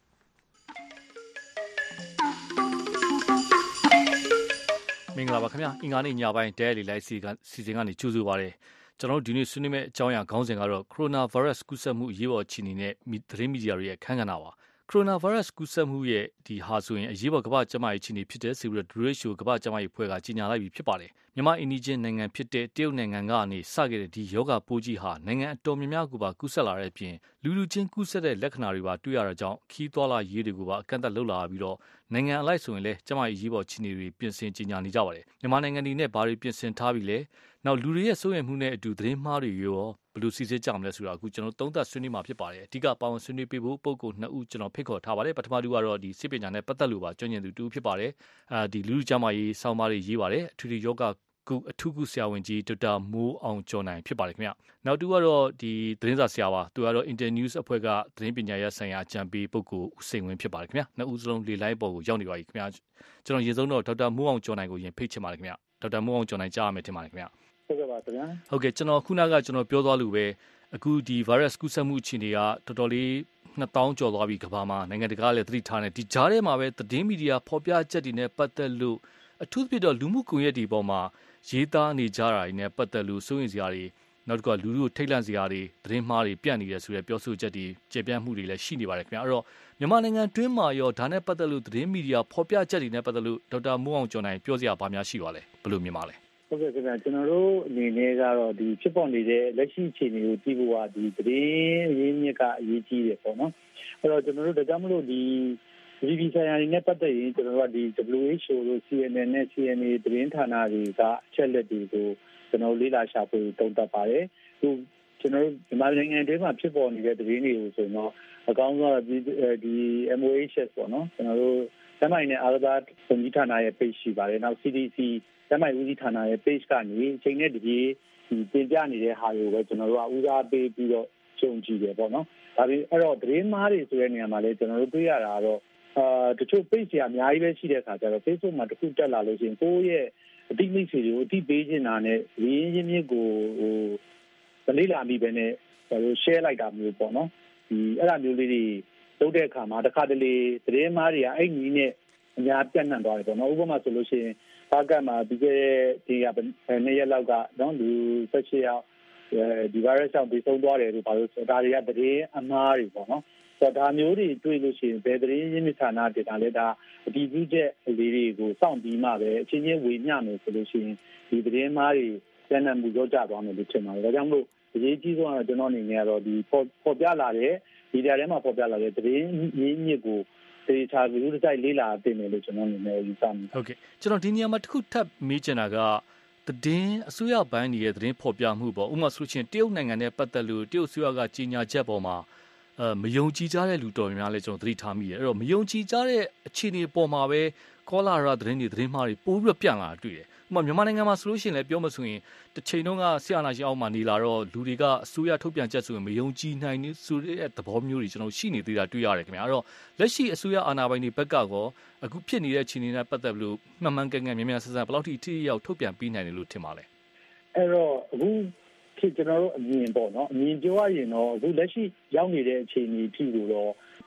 မင်္ဂလာပါခင်ဗျာအင်္ဂါနေ့ညပိုင်းဒဲလီလိုက်စီကစီစဉ်ကနေကြိုဆိုပါရစေကျွန်တော်တို့ဒီနေ့ဆွေးနွေးမယ့်အကြောင်းအရာခေါင်းစဉ်ကတော့ကိုရိုနာဗိုင်းရပ်စ်ကူးစက်မှုအရေးပေါ်အခြေအနေနဲ့သတင်းမီဒီယာတွေရဲ့အခမ်းကဏ္ဍပါကိုရိုနာဗိုင်းရပ်စ်ကူးစက်မှုရဲ့ဒီဟာဆိုရင်အရေးပေါ်ကမ္ဘာ့ကျန်းမာရေးအခြေအနေဖြစ်တဲ့ဆိုပြီးတော့ W H O ကမ္ဘာ့ကျန်းမာရေးအဖွဲ့ကကြေညာလိုက်ပြီဖြစ်ပါတယ်မြန်မာအင်ဒီဂျင်နိုင်ငံဖြစ်တဲ့တရုတ်နိုင်ငံကနေစခဲ့တဲ့ဒီယောဂပိုးကြီးဟာနိုင်ငံအတော်များများကပါကူးစက်လာတဲ့အပြင်လူလူချင်းကူးစက်တဲ့လက္ခဏာတွေပါတွေ့ရတာကြောင့်ခီးသွွာလာရေးတွေကိုပါအကန့်အသတ်လုပ်လာပြီးတော့နိုင်ငံအလိုက်ဆိုရင်လည်းကျန်းမာရေးအရေးပေါ်အခြေအနေတွေပြင်ဆင်ကြေညာနေကြပါတယ်မြန်မာနိုင်ငံဒီနဲ့ဘာတွေပြင်ဆင်ထားပြီလဲနောက်လူတွေရဲ့စိုးရိမ်မှုနဲ့အတူသတင်းမှားတွေရောဘယ်လိုစီစစ်ကြမလဲဆိုတာအခုကျွန်တော်သုံးသပ်ဆွေးနွေးမှာဖြစ်ပါတယ်အဓိကပါဝင်ဆွေးနွေးပေးဖို့ပုဂ္ဂိုလ်နှစ်ဦးကျွန်တော်ဖိတ်ခေါ်ထားပါတယ်ပထမတူကတော့ဒီစစ်ပညာနဲ့ပတ်သက်လို့ပါကျွမ်းကျင်သူတူဖြစ်ပါတယ်အဲဒီလူလူကျန်းမာရေးဆောင်းပါးတွေရေးပါတယ်အထူးထူးယောဂကုအထူးကုဆရာဝန်ကြီးဒေါက်တာမိုးအောင်ကျော်နိုင်ဖြစ်ပါတယ်ခင်ဗျနောက်တူကတော့ဒီသတင်းစာဆရာပါသူကတော့ Internews အဖွဲ့ကသတင်းပညာရေးဆိုင်ရာအကြံပေးပုဂ္ဂိုလ်ဦးစိန်ဝင်းဖြစ်ပါတယ်ခင်ဗျနှစ်ဦးစလုံးလေလိုင်းပေါ်ကိုရောက်နေပါပြီခင်ဗျကျွန်တော်ရေဆုံးတော့ဒေါက်တာမိုးအောင်ကျော်နိုင်ကိုယင်ဖိတ်ချင်ပါတယ်ခင်ဗျဒေါက်တာမိုးအောင်ကျော်နိုင်ကြားရမယ်ထင်ပါတယ်ခင်ဗျဟုတ်ကဲ့ပါခင်ဗျာဟုတ်ကဲ့ကျွန်တော်ခုနကကျွန်တော်ပြောသွားလို့ပဲအခုဒီ virus ကူးစက်မှုအခြေအနေကတော်တော်လေးနှစ်သောင်းကျော်သွားပြီကမ္ဘာမှာနိုင်ငံတကာလည်းသတိထားနေဒီကြားထဲမှာပဲသတင်းမီဒီယာဖော်ပြချက်တွေနဲ့ပတ်သက်လို့အထူးသဖြင့်တော့လူမှုကွန်ရက်တွေပေါ်မှာရေးသားနေကြတာတွေနဲ့ပတ်သက်လို့စိုးရိမ်စရာတွေနောက်တစ်ခါလူလူထိတ်လန့်စရာတွေသတင်းမှားတွေပြန့်နေတယ်ဆိုတဲ့ပြောဆိုချက်တွေကျေပြန့်မှုတွေလည်းရှိနေပါတယ်ခင်ဗျာအဲ့တော့မြန်မာနိုင်ငံတွင်းမှာရောဒါနဲ့ပတ်သက်လို့သတင်းမီဒီယာဖော်ပြချက်တွေနဲ့ပတ်သက်လို့ဒေါက်တာမိုးအောင်ကျော်နိုင်ပြောစရာဘာများရှိပါလဲဘယ်လိုမြင်ပါလဲဟုတ်ကဲ့ခင်ဗျာကျွန်တော်တို့အနေနဲ့ကတော့ဒီဖြစ်ပေါ်နေတဲ့လက်ရှိအခြေအနေကိုကြည့်ဖို့ကဒီသတင်းရင်းမြစ်ကအရေးကြီးတယ်ပေါ့နော်အဲ့တော့ကျွန်တော်တို့ဒါကြောင့်မလို့ဒီဒီဒီဆိုင်ရာတွေနဲ့ပတ်သက်ရင်ကျွန်တော်တို့ကဒီ W H O တို့ C N N နဲ့ C N A သတင်းဌာနတွေကအချက်လက်တွေကိုကျွန်တော်လေ့လာရှာဖွေသုံးသပ်ပါတယ်သူကျွန်တော်တို့မြန်မာနိုင်ငံတွင်းမှာဖြစ်ပေါ်နေတဲ့သတင်းတွေကိုဆိုတော့အကောင်းဆုံးကဒီ M O H S ပေါ့နော်ကျွန်တော်တို့စမိုင်းနဲ့အာသာဝန်ကြီးဌာနရဲ့ page ရှိပါတယ်နောက် C D C စမိုင်းဦးစီးဌာနရဲ့ page ကနေချိန်နဲ့တပြေးတင်ပြနေတဲ့ဟာတွေကိုပဲကျွန်တော်တို့ကဦးစားပေးပြီးတော့ကြုံကြည့်တယ်ပေါ့နော်ဒါပြီးအဲ့တော့သတင်းမားတွေဆိုတဲ့နေရာမှာလည်းကျွန်တော်တို့တွေ့ရတာကတော့အာတချို့ page တွေအများကြီးပဲရှိတဲ့အခါကျတော့ Facebook မှာတစ်ခုတက်လာလို့ရှိရင်ကိုယ့်ရဲ့အတိမိတ်ဆွေတွေကိုအတိပေးနေတာနဲ့ရင်းရင်းမြစ်ကိုဟိုမလေးလာမိပဲနဲ့ဟို share လိုက်တာမျိုးပေါ့နော်ဒီအဲ့လိုမျိုးလေးတွေလုပ်တဲ့အခါမှာတစ်ခါတလေသတင်းမားတွေကအဲ့ဒီနဲ့အများပြန့်နှံ့သွားတယ်ပေါ့နော်ဥပမာဆိုလို့ရှိရင်ဘာကမှာဒီကဒီကနေ့ရက်လောက်ကနော်လူဆက်ချေအောင်ဒီ virus ကြောင့်ပြီးဆုံးသွားတယ်လို့ဘာလို့ဆိုတာတွေကသတင်းအမှားတွေပေါ့နော်ဆိုတော့ဒါမျိုးတွေတွေ့လို့ရှိရင်ဘယ်သတင်းရင်းမြစ်ဌာနတင်တာလဲဒါအတီးပြုချက်လေးတွေကိုစောင့်ပြီးမှပဲအချင်းချင်းဝေမျှမယ်ဆိုလို့ရှိရင်ဒီသတင်းမှားတွေကျန်တဲ့မှုကြောကြသွားမယ်လို့ထင်ပါတယ်ဒါကြောင့်မို့အရေးကြီးဆုံးကတော့ကျွန်တော်အနေနဲ့ကတော့ဒီပေါ်ပြလာတဲ့ဒီကြားထဲမှာပေါ်ပြလာတဲ့သတင်းရင်းမြစ်ကိုဒီချာလူတစ်စိုက်လေးလာတင်တယ်လို့ကျွန်တော်အနေနဲ့ယူဆမိဟုတ်ကဲ့ကျွန်တော်ဒီနေရာမှာတစ်ခုထပ်မေးချင်တာကသတင်းအစိုးရဘိုင်းရဲ့သတင်းဖော်ပြမှုပေါ့ဥပမာဆိုရှင်တရုတ်နိုင်ငံနဲ့ပတ်သက်လို့တရုတ်အစိုးရကကြီးညာချက်ပေါ်မှာအဲမယုံကြည်ကြတဲ့လူတော်များများလဲကျွန်တော်သတိထားမိတယ်အဲ့တော့မယုံကြည်ကြတဲ့အခြေအနေပေါ်မှာပဲကောလာရာသတင်းတွေသတင်းမှားတွေပိုးပြီးပြန့်လာတွေ့တယ်ဥပမာမြန်မာနိုင်ငံမှာဆိုလို့ရှိရင်လည်းပြောမဆိုရင်တစ်ချိန်တုန်းကဆရာနာရှင်အောင်မှာနေလာတော့လူတွေကအစိုးရထုတ်ပြန်ချက်ဆိုရင်မယုံကြည်နိုင်တဲ့ဆိုတဲ့သဘောမျိုးတွေကျွန်တော်ရှိနေသေးတာတွေ့ရတယ်ခင်ဗျာအဲ့တော့လက်ရှိအစိုးရအာဏာပိုင်တွေဘက်ကကောအခုဖြစ်နေတဲ့အခြေအနေနဲ့ပတ်သက်လို့မှန်မှန်ကန်ကန်မြန်မြန်ဆန်ဆန်ဘယ်လောက်ထိထိရောက်ထုတ်ပြန်ပေးနိုင်တယ်လို့ထင်ပါလဲအဲ့တော့အခုဖြစ်ကျွန်တော်တို့အမြင်ပေါ့နော်အမြင်ပြောရရင်တော့အခုလက်ရှိရောက်နေတဲ့အခြေအနေထိကိုတော့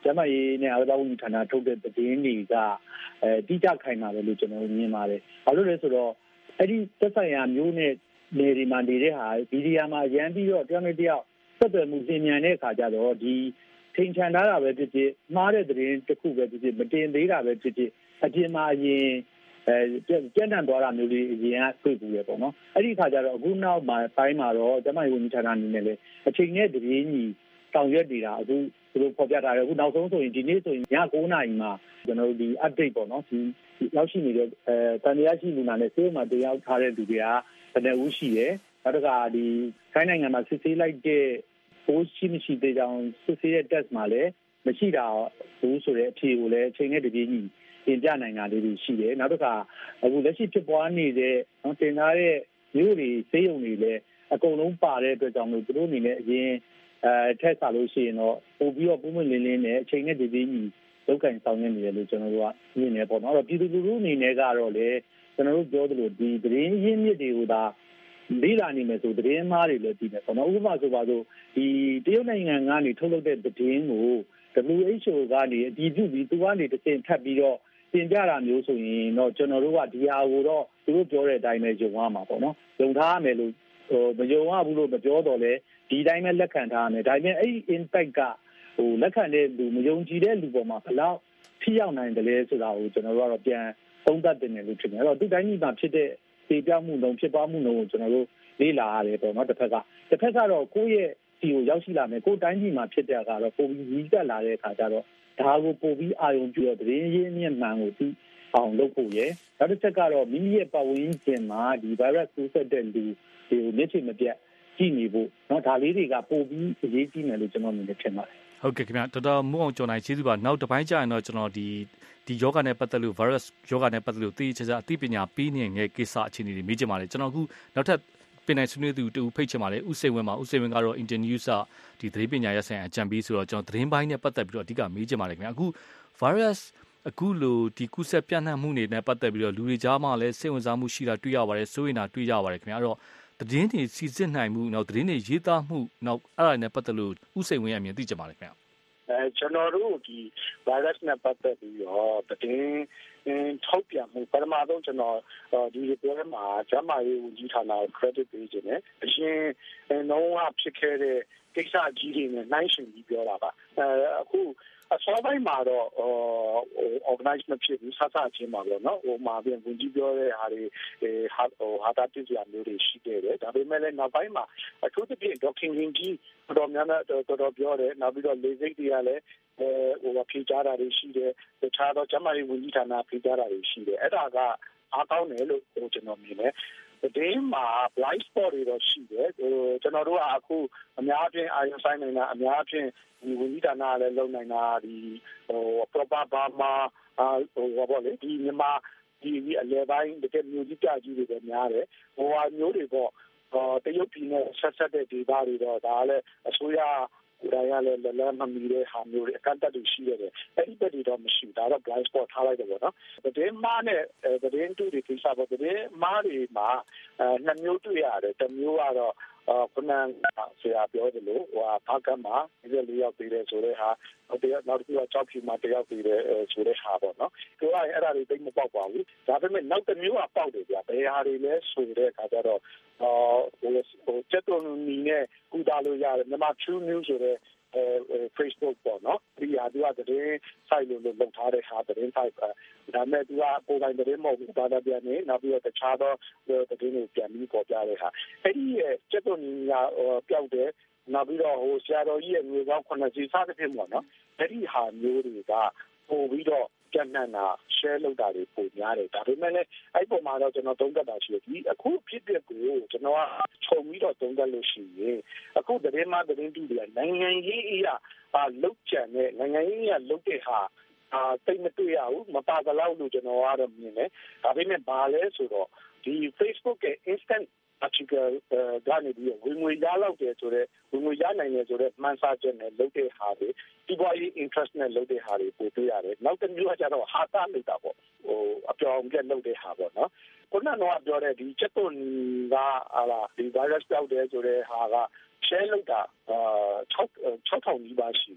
ကျန်းမာရေးနဲ့အားကစားဝန်ကြီးဌာနထုတ်တဲ့သတင်းတွေကအဲတိကျခိုင်မာတယ်လို့ကျွန်တော်မြင်ပါတယ်။ဘာလို့လဲဆိုတော့အဲ့ဒီသက်ဆိုင်ရာမျိုးနဲ့နေဒီမှာနေတဲ့ဟာဒီနေရာမှာရန်ပြီးတော့တယောက်နဲ့တယောက်ဆက်သွယ်မှုပြင်မြန်တဲ့အခါကျတော့ဒီထိန်ချန်ထားတာပဲဖြစ်ဖြစ်မှားတဲ့သတင်းတစ်ခုပဲဖြစ်ဖြစ်မတင်သေးတာပဲဖြစ်ဖြစ်အပြင်မှာအရင်အဲကျန်းတန်သွားတာမျိုးလေးအရင်ကတွေ့ဘူးရပေါ့နော်အဲ့ဒီအခါကျတော့အခုနောက်မှာပိုင်းမှာတော့ကျမကြီးဝန်ကြီးဌာနအနေနဲ့လည်းအချိန်နဲ့တပြေးညီဆောင်ရွက်နေတာအခုသူတို့ဖော်ပြထားတယ်အခုနောက်ဆုံးဆိုရင်ဒီနေ့ဆိုရင်ည9နာရီမှာကျွန်တော်တို့ဒီ update ပေါ့နော်ဒီရောက်ရှိနေတဲ့အဲတန်တရားရှိလူနာနဲ့ဆေးမှာတရားထားတဲ့လူတွေကဘယ်နှဦးရှိတယ်နောက်တစ်ခါဒီခိုင်းနိုင်ငံမှာစစ်ဆေးလိုက်တဲ့ post ရှိမရှိသေးကြောင်းစစ်ဆေးတဲ့ test မှာလည်းမရှိတာဘူးဆိုတဲ့အဖြေကိုလည်းအချိန်နဲ့တပြေးညီတင်ပြနိုင်တာလေးတွေရှိတယ်နောက်တစ်ခါအခုလက်ရှိဖြစ်ပွားနေတဲ့နော်တင်ထားတဲ့မျိုးတွေဆေးရုံတွေလည်းအကုန်လုံးပါတဲ့အတွက်ကြောင့်လို့သူတို့အနေနဲ့အရင်အဲထက်စားလို့ရှိရင်တော့ပို့ပြီးတော့ပုံမှန်လင်းလင်းနဲ့အချိန်နဲ့တပြေးညီလောက်ကင်ဆောင်နေတယ်လို့ကျွန်တော်တို့ကမြင်နေပေါ့နော်အဲ့တော့ပြည်သူလူထုအနေနဲ့ကတော့လေကျွန်တော်တို့ပြောသလိုဒီသတင်းရင်းမြစ်တွေကိုသာလေးလာနေမယ်ဆိုသတင်းမားတွေလည်းပြီးတယ်ပေါ့နော်ဥပမာဆိုပါဆိုဒီတရုတ်နိုင်ငံကနေထုတ်လုပ်တဲ့သတင်းကို W H O ကနေအတည်ပြုပြီးသူကနေတစ်ဆင့်ထပ်ပြီးတော့တင်ပြတာမျိုးဆိုရင်တော့ကျွန်တော်တို့ကဒီဟာကိုတော့သူတို့ပြောတဲ့အတိုင်းပဲယုံရမှာပေါ့နော်ယုံထားရမယ်လို့ဟိုမယုံရဘူးလို့မပြောတော့လေဒီတိုင်းပဲလက်ခံထားရမယ်ဒါပေမဲ့အဲ့ဒီ impact ကဟိုလက်ခံတဲ့လူမယုံကြည်တဲ့လူပေါ်မှာဘယ်လောက်ထိရောက်နိုင်တယ်လဲဆိုတာကိုကျွန်တော်တို့ကတော့ပြန်သုံးသပ်တင်တယ်လို့ထင်တယ်အဲ့တော့ဒီတိုင်းကြီးမှာဖြစ်တဲ့ပေပြောင်းမှုလုံးဖြစ်ပွားမှုလုံးကိုကျွန်တော်တို့လေ့လာရတယ်ပေါ့နော်တစ်ဖက်ကတစ်ဖက်ကတော့ကိုယ့်ရဲ့ဒီကိုရောက်ရှိလာမယ်ကိုယ်တိုင်းပြည်မှာဖြစ်တဲ့ကတော့ပုံပြီးကြီးကပ်လာတဲ့အခါကျတော့ဒါကိုပို့ပြီးအာရုံပြုတော့သတင်းရင်းမြစ်မှန်ကိုသိအောင်လုပ်ဖို့ရယ်နောက်တစ်ချက်ကတော့မိမိရဲ့ပတ်ဝန်းကျင်မှာဒီ virus ကူးစက်တဲ့လူတွေကိုမျက်ခြေမပြတ်ကြည့်နေဖို့เนาะဒါလေးတွေကပို့ပြီးအရေးကြီးတယ်လို့ကျွန်တော်မြင်နေထင်ပါတယ်ဟုတ်ကဲ့ခင်ဗျာတော်တော်မိုးအောင်ကျော်နိုင်ကျေးဇူးပါနောက်တစ်ပိုင်းကျရင်တော့ကျွန်တော်ဒီဒီယောဂနဲ့ပတ်သက်လို့ virus ယောဂနဲ့ပတ်သက်လို့သိချာချာအသိပညာပေးနေတဲ့ကိစ္စအခြေအနေတွေမေးချင်ပါတယ်ကျွန်တော်အခုနောက်ထပ်ပင်နိုင်ဆွေးနွေးသူတူဖိတ်ချင်ပါလေဥစိန်ဝင်းမှာဥစိန်ဝင်းကတော့ Internews ဒီသတင်းပညာရပ်ဆိုင်ရာအကြံပေးဆိုတော့ကျွန်တော်သတင်းပိုင်းနဲ့ပတ်သက်ပြီးတော့အဓိကမေးချင်ပါတယ်ခင်ဗျာအခု virus အခုလိုဒီကူးစက်ပြန့်နှံ့မှုတွေနဲ့ပတ်သက်ပြီးတော့လူတွေကြားမှာလည်းစိတ်ဝင်စားမှုရှိတာတွေ့ရပါတယ်စိုးရိမ်တာတွေ့ရပါတယ်ခင်ဗျာအဲ့တော့သတင်းတွေစီစစ်နိုင်မှုနောက်သတင်းတွေရေးသားမှုနောက်အဲ့ဒါနဲ့ပတ်သက်လို့ဥစိန်ဝင်းအမြင်သိချင်ပါတယ်ခင်ဗျာအဲကျွန်တော်တို့ဒီ virus နဲ့ပတ်သက်ပြီးတော့သတင်းထောက်ပြမှုပထမဆုံးကျွန်တော်ဒီပြောမှာကျန်းမာရေးဝန်ကြီးဌာနကို credit ပေးခြင်းနဲ့အရင်နှောကဖြစ်ခဲ့တဲ့ကိစ္စကြီးတွေနဲ့နှိုင်းယှဉ်ပြီးပြောတာပါအဲအခုအစောပိုင်းမှာတော့ organize မဖြစ်ဘူးဆက်ဆက်ချင်းမှာပေါ့နော်ဟိုမှာပြန်ဝန်ကြီးပြောတဲ့ဟာတွေဟာဟိုဟာတာပြည့်စုံမျိုးတွေရှိခဲ့တယ်ဒါပေမဲ့လည်းနောက်ပိုင်းမှာအထူးသဖြင့်ဒေါက်ခင်ကြီးကြီးတော်များများတော်တော်ပြောတယ်နောက်ပြီးတော့လေစိတ်တွေကလည်းဟိုဖြေချတာတွေရှိတယ်တခြားတော့ကျမကြီးဝန်ကြီးဌာနဖြေချတာတွေရှိတယ်အဲ့ဒါကအားကောင်းတယ်လို့ဟိုကျွန်တော်မြင်တယ်ဒီမှာ blind spot တွေတော့ရှိတယ်ဟိုကျွန်တော်တို့ကအခုအများအပြားအာရုံစိုက်နေတာအများအပြားဒီဝန်ကြီးဌာနလည်းလုံနိုင်တာဒီဟို proper ဘာမှာဟိုဘာလဲဒီမြန်မာဒီအလဲပိုင်းတကယ်မျိုးကြီးကြကြီးတွေပဲများတယ်ဟိုဟာမျိုးတွေပေါ့တရုတ်ပြည်နဲ့ဆက်ဆက်တဲ့ဒေသတွေတော့ဒါလည်းအစိုးရဒါရလည်းလည်းမမီတဲ့ဟာမျိုးတွေအကန့်အသတ်တွေရှိရတယ်အဲ့ဒီဘက်တွေတော့မရှိဒါတော့ blind spot ထားလိုက်တယ်ပေါ့နော်သတင်းမှားနဲ့သတင်းတူတွေကိစ္စပေါ့သတင်းမှားတွေမှာအဲနှစ်မျိုးတွေ့ရတယ်တစ်မျိုးကတော့ခုနကဆရာပြောသလိုဟိုဘာကမှဒီလိုရောက်ပြီးတဲ့ဆိုတဲ့ဟာနောက်တစ်နောက်တစ်ခုကကြောက်ဖြူမှာတယောက်ပြီးတဲ့ဆိုတဲ့ဟာပေါ့နော်သူကအဲ့ဒါတွေသိမပေါက်ပါဘူးဒါပေမဲ့နောက်တစ်မျိုးကပေါက်တယ်ဗျာဘယ်ဟာတွေလဲဆိုတဲ့အခါကျတော့ဟိုဟိုချက်တော်မီနဲ့ကူတာလို့ရတယ်မြန်မာ True News ဆိုတဲ့အဲ Facebook ပေါ့နော်ဒီဟာသူကသတင်း site လို့လုပ်ထားတဲ့ဟာသတင်း site ဒါမဲ့သူကပုံတိုင်းသတင်းမဟုတ်ဘူးဒါတော့ပြန်နေနောက်ပြီးတော့တခြားသောသတင်းတွေပြန်ပြီးပေါ်ပြတဲ့ဟာအဲ့ဒီချက်တော်မီကပျောက်တယ်နောက်ပြီးတော့ဟိုဆရာတော်ကြီးရဲ့မျိုးပေါင်းခုနှစ်စီစားတဲ့ဖြစ်ပေါ့နော်အဲ့ဒီဟာမျိုးတွေကပို့ပြီးတော့ကျန်တဲ့နာ share လုပ်တာတွေပိုများတယ်ဒါပေမဲ့လည်းအဲ့ပုံမှာတော့ကျွန်တော်သုံးသပ်တာရှိတယ်ဒီအခုဖြစ်တဲ့ကိုကျွန်တော်ကခြုံပြီးတော့သုံးသပ်လို့ရှိရင်အခုသတင်းမှသတင်းတူတွေနိုင်ငံရေးအရာလုတ်ကြံတဲ့နိုင်ငံရေးအရာလုတ်တဲ့ဟာအာတိတ်မတွေ့ရဘူးမပါသလောက်လို့ကျွန်တော်ကတော့မြင်တယ်ဒါပေမဲ့ဘာလဲဆိုတော့ဒီ Facebook ရဲ့ instant article ကနေပြီးဝင်ငွေရလောက်တယ်ဆိုတော့ဝင်ငွေရနိုင်တယ်ဆိုတော့မှန်စားချက်နဲ့လုပ်တဲ့ဟာတွေဒီပွားရေး interest နဲ့လုပ်တဲ့ဟာတွေပို့တွေ့ရတယ်နောက်တစ်မျိုးကကျတော့ဟာတာလုပ်တာပေါ့ဟိုအပြောင်းပြလုပ်တဲ့ဟာပေါ့နော်ခုနကတော့ပြောတဲ့ဒီချက်သွန်ကဟာလာဒီ virus ကြောက်တယ်ဆိုတဲ့ဟာက share လုပ်တာအာ6 6000နီးပါးရှိတယ်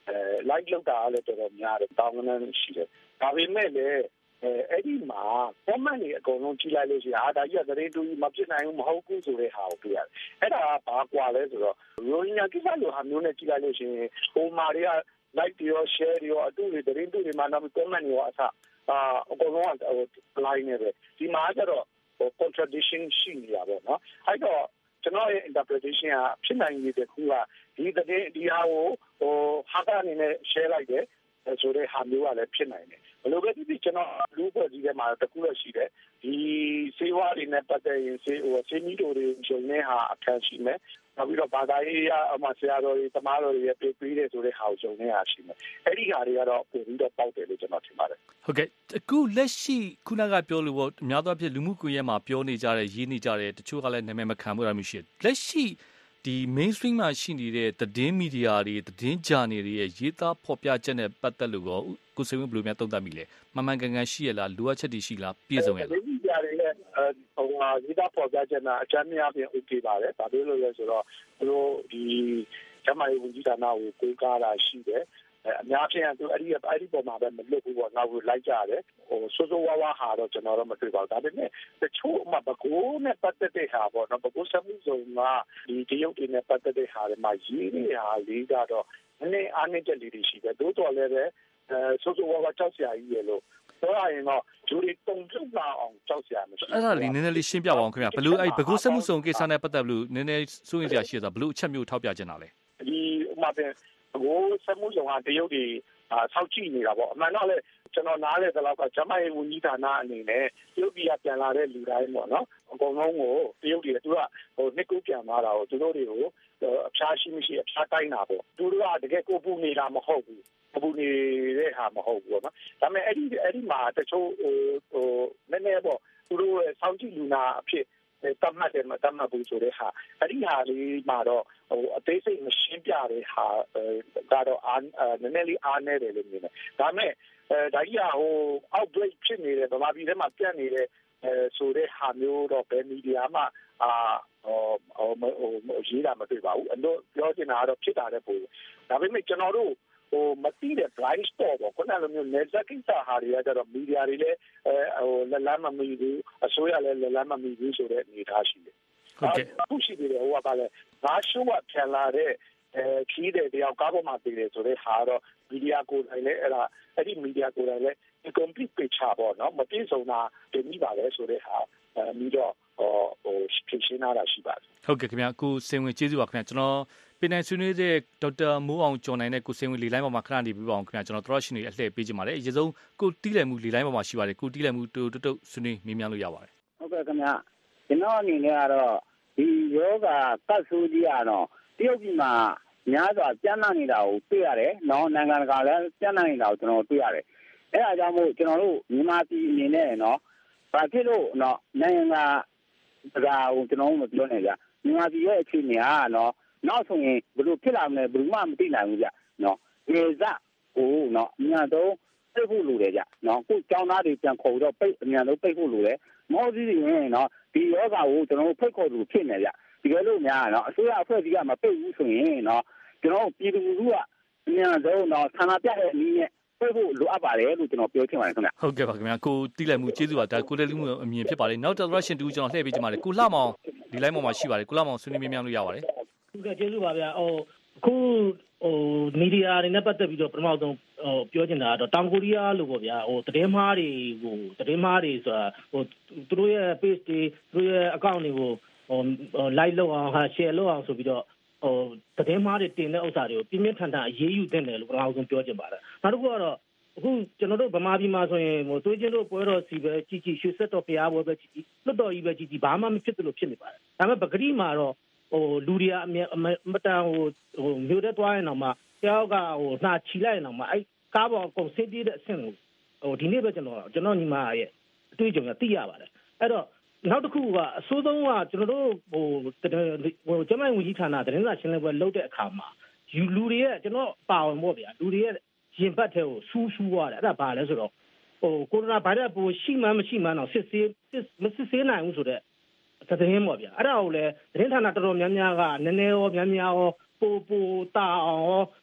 like လောက်တာလည်းတော်တော်များတယ်တောင်းကနေရှိတယ်ဒါပေမဲ့လည်းအဲ့ဒီမှာ comment တွေအကုန်လုံးကြည့်လိုက်လို့ရှိရင်အာဒါကြီးကသတင်းတူမဖြစ်နိုင်ဘူးမဟုတ်ဘူးဆိုတဲ့ဟာကိုတွေ့ရတယ်အဲ့ဒါကဘာကွာလဲဆိုတော့ရိုဟင်ဂျာကိစ္စလိုဟာမျိုးနဲ့ကြည့်လိုက်လို့ရှိရင်ဟိုမာတွေက like တွေရော share တွေရောအတူတွေသတင်းတူတွေမှာနောက် comment တွေရောအစားအာအကုန်လုံးက line နဲ့ပဲဒီမှာကျတော့ contradiction ရှိနေတာပေါ့နော်အဲ့တော့ကျွန်တော်ရဲ့ interpretation ကဖြစ်နိုင်ရတဲ့ခုကဒီတဲ့ဒီဟာကိုဟိုဟာကအနေနဲ့ share လိုက်တယ်ဆိုတဲ့ဟာမျိုးကလည်းဖြစ်နိုင်တယ်ဘယ်လိုပဲဖြစ်ဖြစ်ကျွန်တော်လူ့ဖွဲ့စည်းထဲမှာတခုတော့ရှိတယ်ဒီစေဝါတွေနဲ့ပတ်သက်ရင်စေဟိုစေမီတို့တွေဂျုံနေဟာအခန်းရှိမယ်နောက်ပြီးတော့ဘာသာရေးအမှဆရာတော်တွေတမားတော်တွေရဲ့ပြေးပြေးတဲ့ဆိုတဲ့ဟာကိုဂျုံနေဟာရှိမယ်အဲ့ဒီဟာတွေကတော့ပို့ပြီးတော့ပေါက်တယ်လို့ကျွန်တော်ထင်ပါတယ်ဟုတ်ကဲ့အခုလက်ရှိခုနကပြောလို့ပေါ့အများသောအားဖြင့်လူမှုကွန်ရက်မှာပြောနေကြတဲ့ရေးနေကြတဲ့တချို့ကလည်းနာမည်မခံမှုရမျိုးရှိတယ်လက်ရှိဒီ mainstream မှာရှိနေတဲ့သတင်းမီဒီယာတွေသတင်းဂျာနယ်တွေရဲ့ရေးသားဖော်ပြချက်နဲ့ပတ်သက်လို့ရောကိုစိန်ဝင်းဘယ်လိုများသုံးသပ်မိလဲမှန်မှန်ကန်ကန်ရှိရလားလိုအပ်ချက်တွေရှိလားပြည့်စုံရလားမီဒီယာတွေရဲ့ဟိုဟာရေးသားဖော်ပြချက်နဲ့အချမ်းများပြင် okay ပါတယ်ဒါပြောလို့ရဆိုတော့သူတို့ဒီကျမကြီးဝန်ကြီးဌာနကိုကိုးကားတာရှိတယ်အများဖြင့်သူအဲ့ဒီအဲ့ဒီပုံမှာပဲမလွတ်ဘူးပေါ့နောက်လိုက်ကြတယ်ဟိုစိုးစိုးဝါးဝါဟာတော့ကျွန်တော်တော့မတွေ့ပါဘူးဒါပေမဲ့တချို့မှဘကိုးနဲ့ပတ်သက်တဲ့ဟာပေါ့နော်ဘကိုးစမှုစုံကဒီတရုတ်တွေနဲ့ပတ်သက်တဲ့ဟာတွေမှာရေးနေတာလေးကတော့နည်းနည်းအားနည်းချက်လေးတွေရှိတယ်တိုးတော်လည်းပဲအဲစိုးစိုးဝါးဝါကြောက်စရာကြီးရလို့ဆိုရရင်တော့ဂျူရီတုံ့ပြန်လာအောင်ကြောက်စရာမရှိအဲ့ဒါလေးနည်းနည်းလေးရှင်းပြပါအောင်ခင်ဗျာဘလို့အဲ့ဘကိုးစမှုစုံကိစ္စနဲ့ပတ်သက်လို့နည်းနည်းစိုးရင်စရာရှိတာဘလို့အချက်မျိုးထောက်ပြချင်တာလဲဒီဥမာပဲဘကိုးစမှုစုံကတရုတ်တွေဆောက်ကြည့်နေတာပေါ့အမှန်တော့လေကျွန်တော်နားလေတော့ကဂျမရဲ့ဝန်ကြီးဌာနအနေနဲ့တရုတ်ပြည်ကပြန်လာတဲ့လူတိုင်းပေါ့နော်အကုန်လုံးကိုတရုတ်ပြည်ကသူကဟိုနှစ်ကူပြန်လာတာကိုသူတို့တွေကိုအဖျားရှိမရှိအဖျားတိုင်းတာပေါ့သူတို့ကတကယ်ကိုပူနေတာမဟုတ်ဘူးပူနေတဲ့ဟာမဟုတ်ဘူးပေါ့နော်ဒါပေမဲ့အဲ့ဒီအဲ့ဒီမှာတချို့ဟိုဟိုနည်းနည်းပေါ့သူတို့ရဲ့စောင့်ကြည့်လူနာအဖြစ်တတ်မှတ်တယ်မတတ်မှတ်ဘူးဆိုတဲ့ဟာအဲ့ဒီဟာလေးမှာတော့ဟိုအသေးစိတ်မရှင်းပြတဲ့ဟာကတော့အာနည်းနည်းလေးအားနည်းတယ်လို့မြင်တယ်ဒါပေမဲ့အဲဒါကြီးကဟို outbreak ဖြစ်နေတယ်ဗမာပြည်ထဲမှာပြန့်နေတဲ့အဲဆိုတဲ့ဟာမျိုးတော့ဘယ်မီဒီယာမှအာဟိုဟိုရေးတာမတွေ့ပါဘူးအဲ့တော့ပြောချင်တာကတော့ဖြစ်တာတဲ့ပုံဒါပေမဲ့ကျွန်တော်တို့ဟိုမတိတဲ့ blind spot ပေါ့ခုနလိုမျိုး network ကိစ္စဟာတွေကတော့မီဒီယာတွေလည်းအဲဟိုလက်လန်းမမီဘူးအစိုးရလည်းလက်လန်းမမီဘူးဆိုတဲ့အနေအထားရှိတယ်ဟုတ်ကဲ့အခုရှိသေးတယ်ဟိုကပါလဲငါရှိုးကပြန်လာတဲ့အဲခီးတဲ့တယောက်ကားပေါ်မှာတည်တယ်ဆိုတဲ့ဟာတော့မီဒီယာကိုယ်တိုင်လည်းအဲ့ဒါအဲ့ဒီမီဒီယာကိုယ်တိုင်လည်း complete picture ပေါ့နော်မပြည့်စုံတာတင်ပြီးပါလေဆိုတဲ့ဟာအဲပြီးတော့ဟိုဟိုဖြစ်ရှင်းလာတာရှိပါတယ်ဟုတ်ကဲ့ခင်ဗျာကိုစင်ဝင်ကျေးဇူးပါခင်ဗျာကျွန်တော်ပြည်နယ်ဆွေးနွေးတဲ့ဒေါက်တာမိုးအောင်ကျော်နိုင်နဲ့ကိုစင်ဝင်လေလိုင်းပေါ်မှာခဏနေပြပါအောင်ခင်ဗျာကျွန်တော်တို့ရှင်တွေအလှည့်ပေးကြပါမယ်အရင်ဆုံးကိုတီးလည်မှုလေလိုင်းပေါ်မှာရှိပါတယ်ကိုတီးလည်မှုတူတုတ်ဆွေးနွေးမေးမြန်းလို့ရပါတယ်ဟုတ်ကဲ့ခင်ဗျာကျွန်တော်အနေနဲ့ကတော့ဒီယောဂကတ်ဆိုးကြီးကတော့တရုတ်ပြည်မှာများစွာကျန်းမာနေတာကိုတွေ့ရတယ်။နော်နိုင်ငံတကာလည်းကျန်းမာနေတာကိုကျွန်တော်တွေ့ရတယ်။အဲဒါကြောင့်မို့ကျွန်တော်တို့မြန်မာပြည်အနေနဲ့နော်ဘာဖြစ်လို့နော်နိုင်ငံကဒါကိုကျွန်တော်မပြောနိုင်ကြ။မြန်မာပြည်ရဲ့အခြေအနေကနော်နောက်ဆိုရင်ဘယ်လိုဖြစ်လာမလဲဘယ်မှမသိနိုင်ဘူးကြ။နော်ဒီစကိုနော်အများဆုံးပိတ်ဖို့လိုတယ်ကြ။နော်ကိုကျောင်းသားတွေပြန်ခေါ်တော့ပိတ်အများဆုံးပိတ်ဖို့လိုတယ်။မောစီရင်နော်ဒီယောဂကိုကျွန်တော်ဖိတ်ခေါ်လို့ဖြစ်နေကြ။ဒီလိုများနော်အစိုးရအဖွဲ့အစည်းကမပိတ်ဘူးဆိုရင်နော်ကျွန်တော်ပြည်သူလူထုကအများဆုံးတော့ဆန္ဒပြတဲ့အနည်းနဲ့ပြဖို့လိုအပ်ပါတယ်လို့ကျွန်တော်ပြောချင်ပါတယ်ခင်ဗျဟုတ်ကဲ့ပါခင်ဗျာကိုတီးလိုက်မှုကျေးဇူးပါဒါကိုလည်းလူမှုအမြင်ဖြစ်ပါတယ်နောက်တော့ Russian တူကျွန်တော်လှည့်ပေးချင်ပါတယ်ကိုလှမောင်ဒီလိုင်းပေါ်မှာရှိပါတယ်ကိုလှမောင်ဆွေးနွေးမြန်းလို့ရပါတယ်ဟုတ်ကဲ့ကျေးဇူးပါဗျာဟိုအခုဟိုမီဒီယာတွေနဲ့ပတ်သက်ပြီးတော့ပထမဆုံးဟိုပြောချင်တာကတော့တောင်ကိုရီးယားလို့ပေါ့ဗျာဟိုသတင်းမှားတွေကိုသတင်းမှားတွေဆိုတာဟိုသူတို့ရဲ့ page တွေသူတို့ရဲ့ account တွေကိုဟို like လုပ်အောင်ဟာ share လုပ်အောင်ဆိုပြီးတော့ဟိုသတင်းမှားတွေတင်တဲ့ဥစ္စာတွေကိုပြင်းပြထန်ထန်အရေးယူသင့်တယ်လို့ပထမဆုံးပြောချင်ပါတယ်နောက်တစ်ခုကတော့အခုကျွန်တော်တို့ဗမာပြည်မှာဆိုရင်ဟိုသွေးချင်းတို့ပွဲတော်စီပဲကြီးကြီးရွှေဆက်တော်ဘုရားပွဲပဲကြီးကြီးလွတ်တော်ကြီးပဲကြီးကြီးဘာမှမဖြစ်သလိုဖြစ်နေပါတယ်ဒါပေမဲ့ပဂတိမှာတော့ဟိုလူတွေကအမတန်ဟိုဟိုမြို့ထဲသွားရင်တော့မှတယောက်ကဟိုနှာချီလိုက်ရင်တော့မှအဲ့ကားပေါ်အကုန်ဆင်းပြေးတဲ့အဆင့်ကိုဟိုဒီနေ့ပဲကျွန်တော်ကျွန်တော်ညီမရဲ့အတွေ့အကြုံကသိရပါတယ်အဲ့တော့နောက်တစ်ခုကအစိုးဆုံးကကျွန်တော်တို့ဟိုဟိုကျမဝင်ကြီးဌာနသတင်းစာရှင်းလင်းပွဲလုပ်တဲ့အခါမှာယူလူတွေရဲ့ကျွန်တော်ပါဝင်ပေါ့ဗျာလူတွေရဲ့ရင်ဘတ်ထဲကိုစူးစူးသွားတယ်အဲ့ဒါဘာလဲဆိုတော့ဟိုကိုရိုနာဗိုင်းရပ်စ်ပိုးရှိမှမရှိမှတော့စစ်ဆေးမစစ်ဆေးနိုင်ဘူးဆိုတော့သတင်းပေါ့ဗျာအဲ့ဒါကိုလည်းသတင်းဌာနတော်တော်များများကနည်းနည်းရောများများရောပိုပိုတာအောင်ရော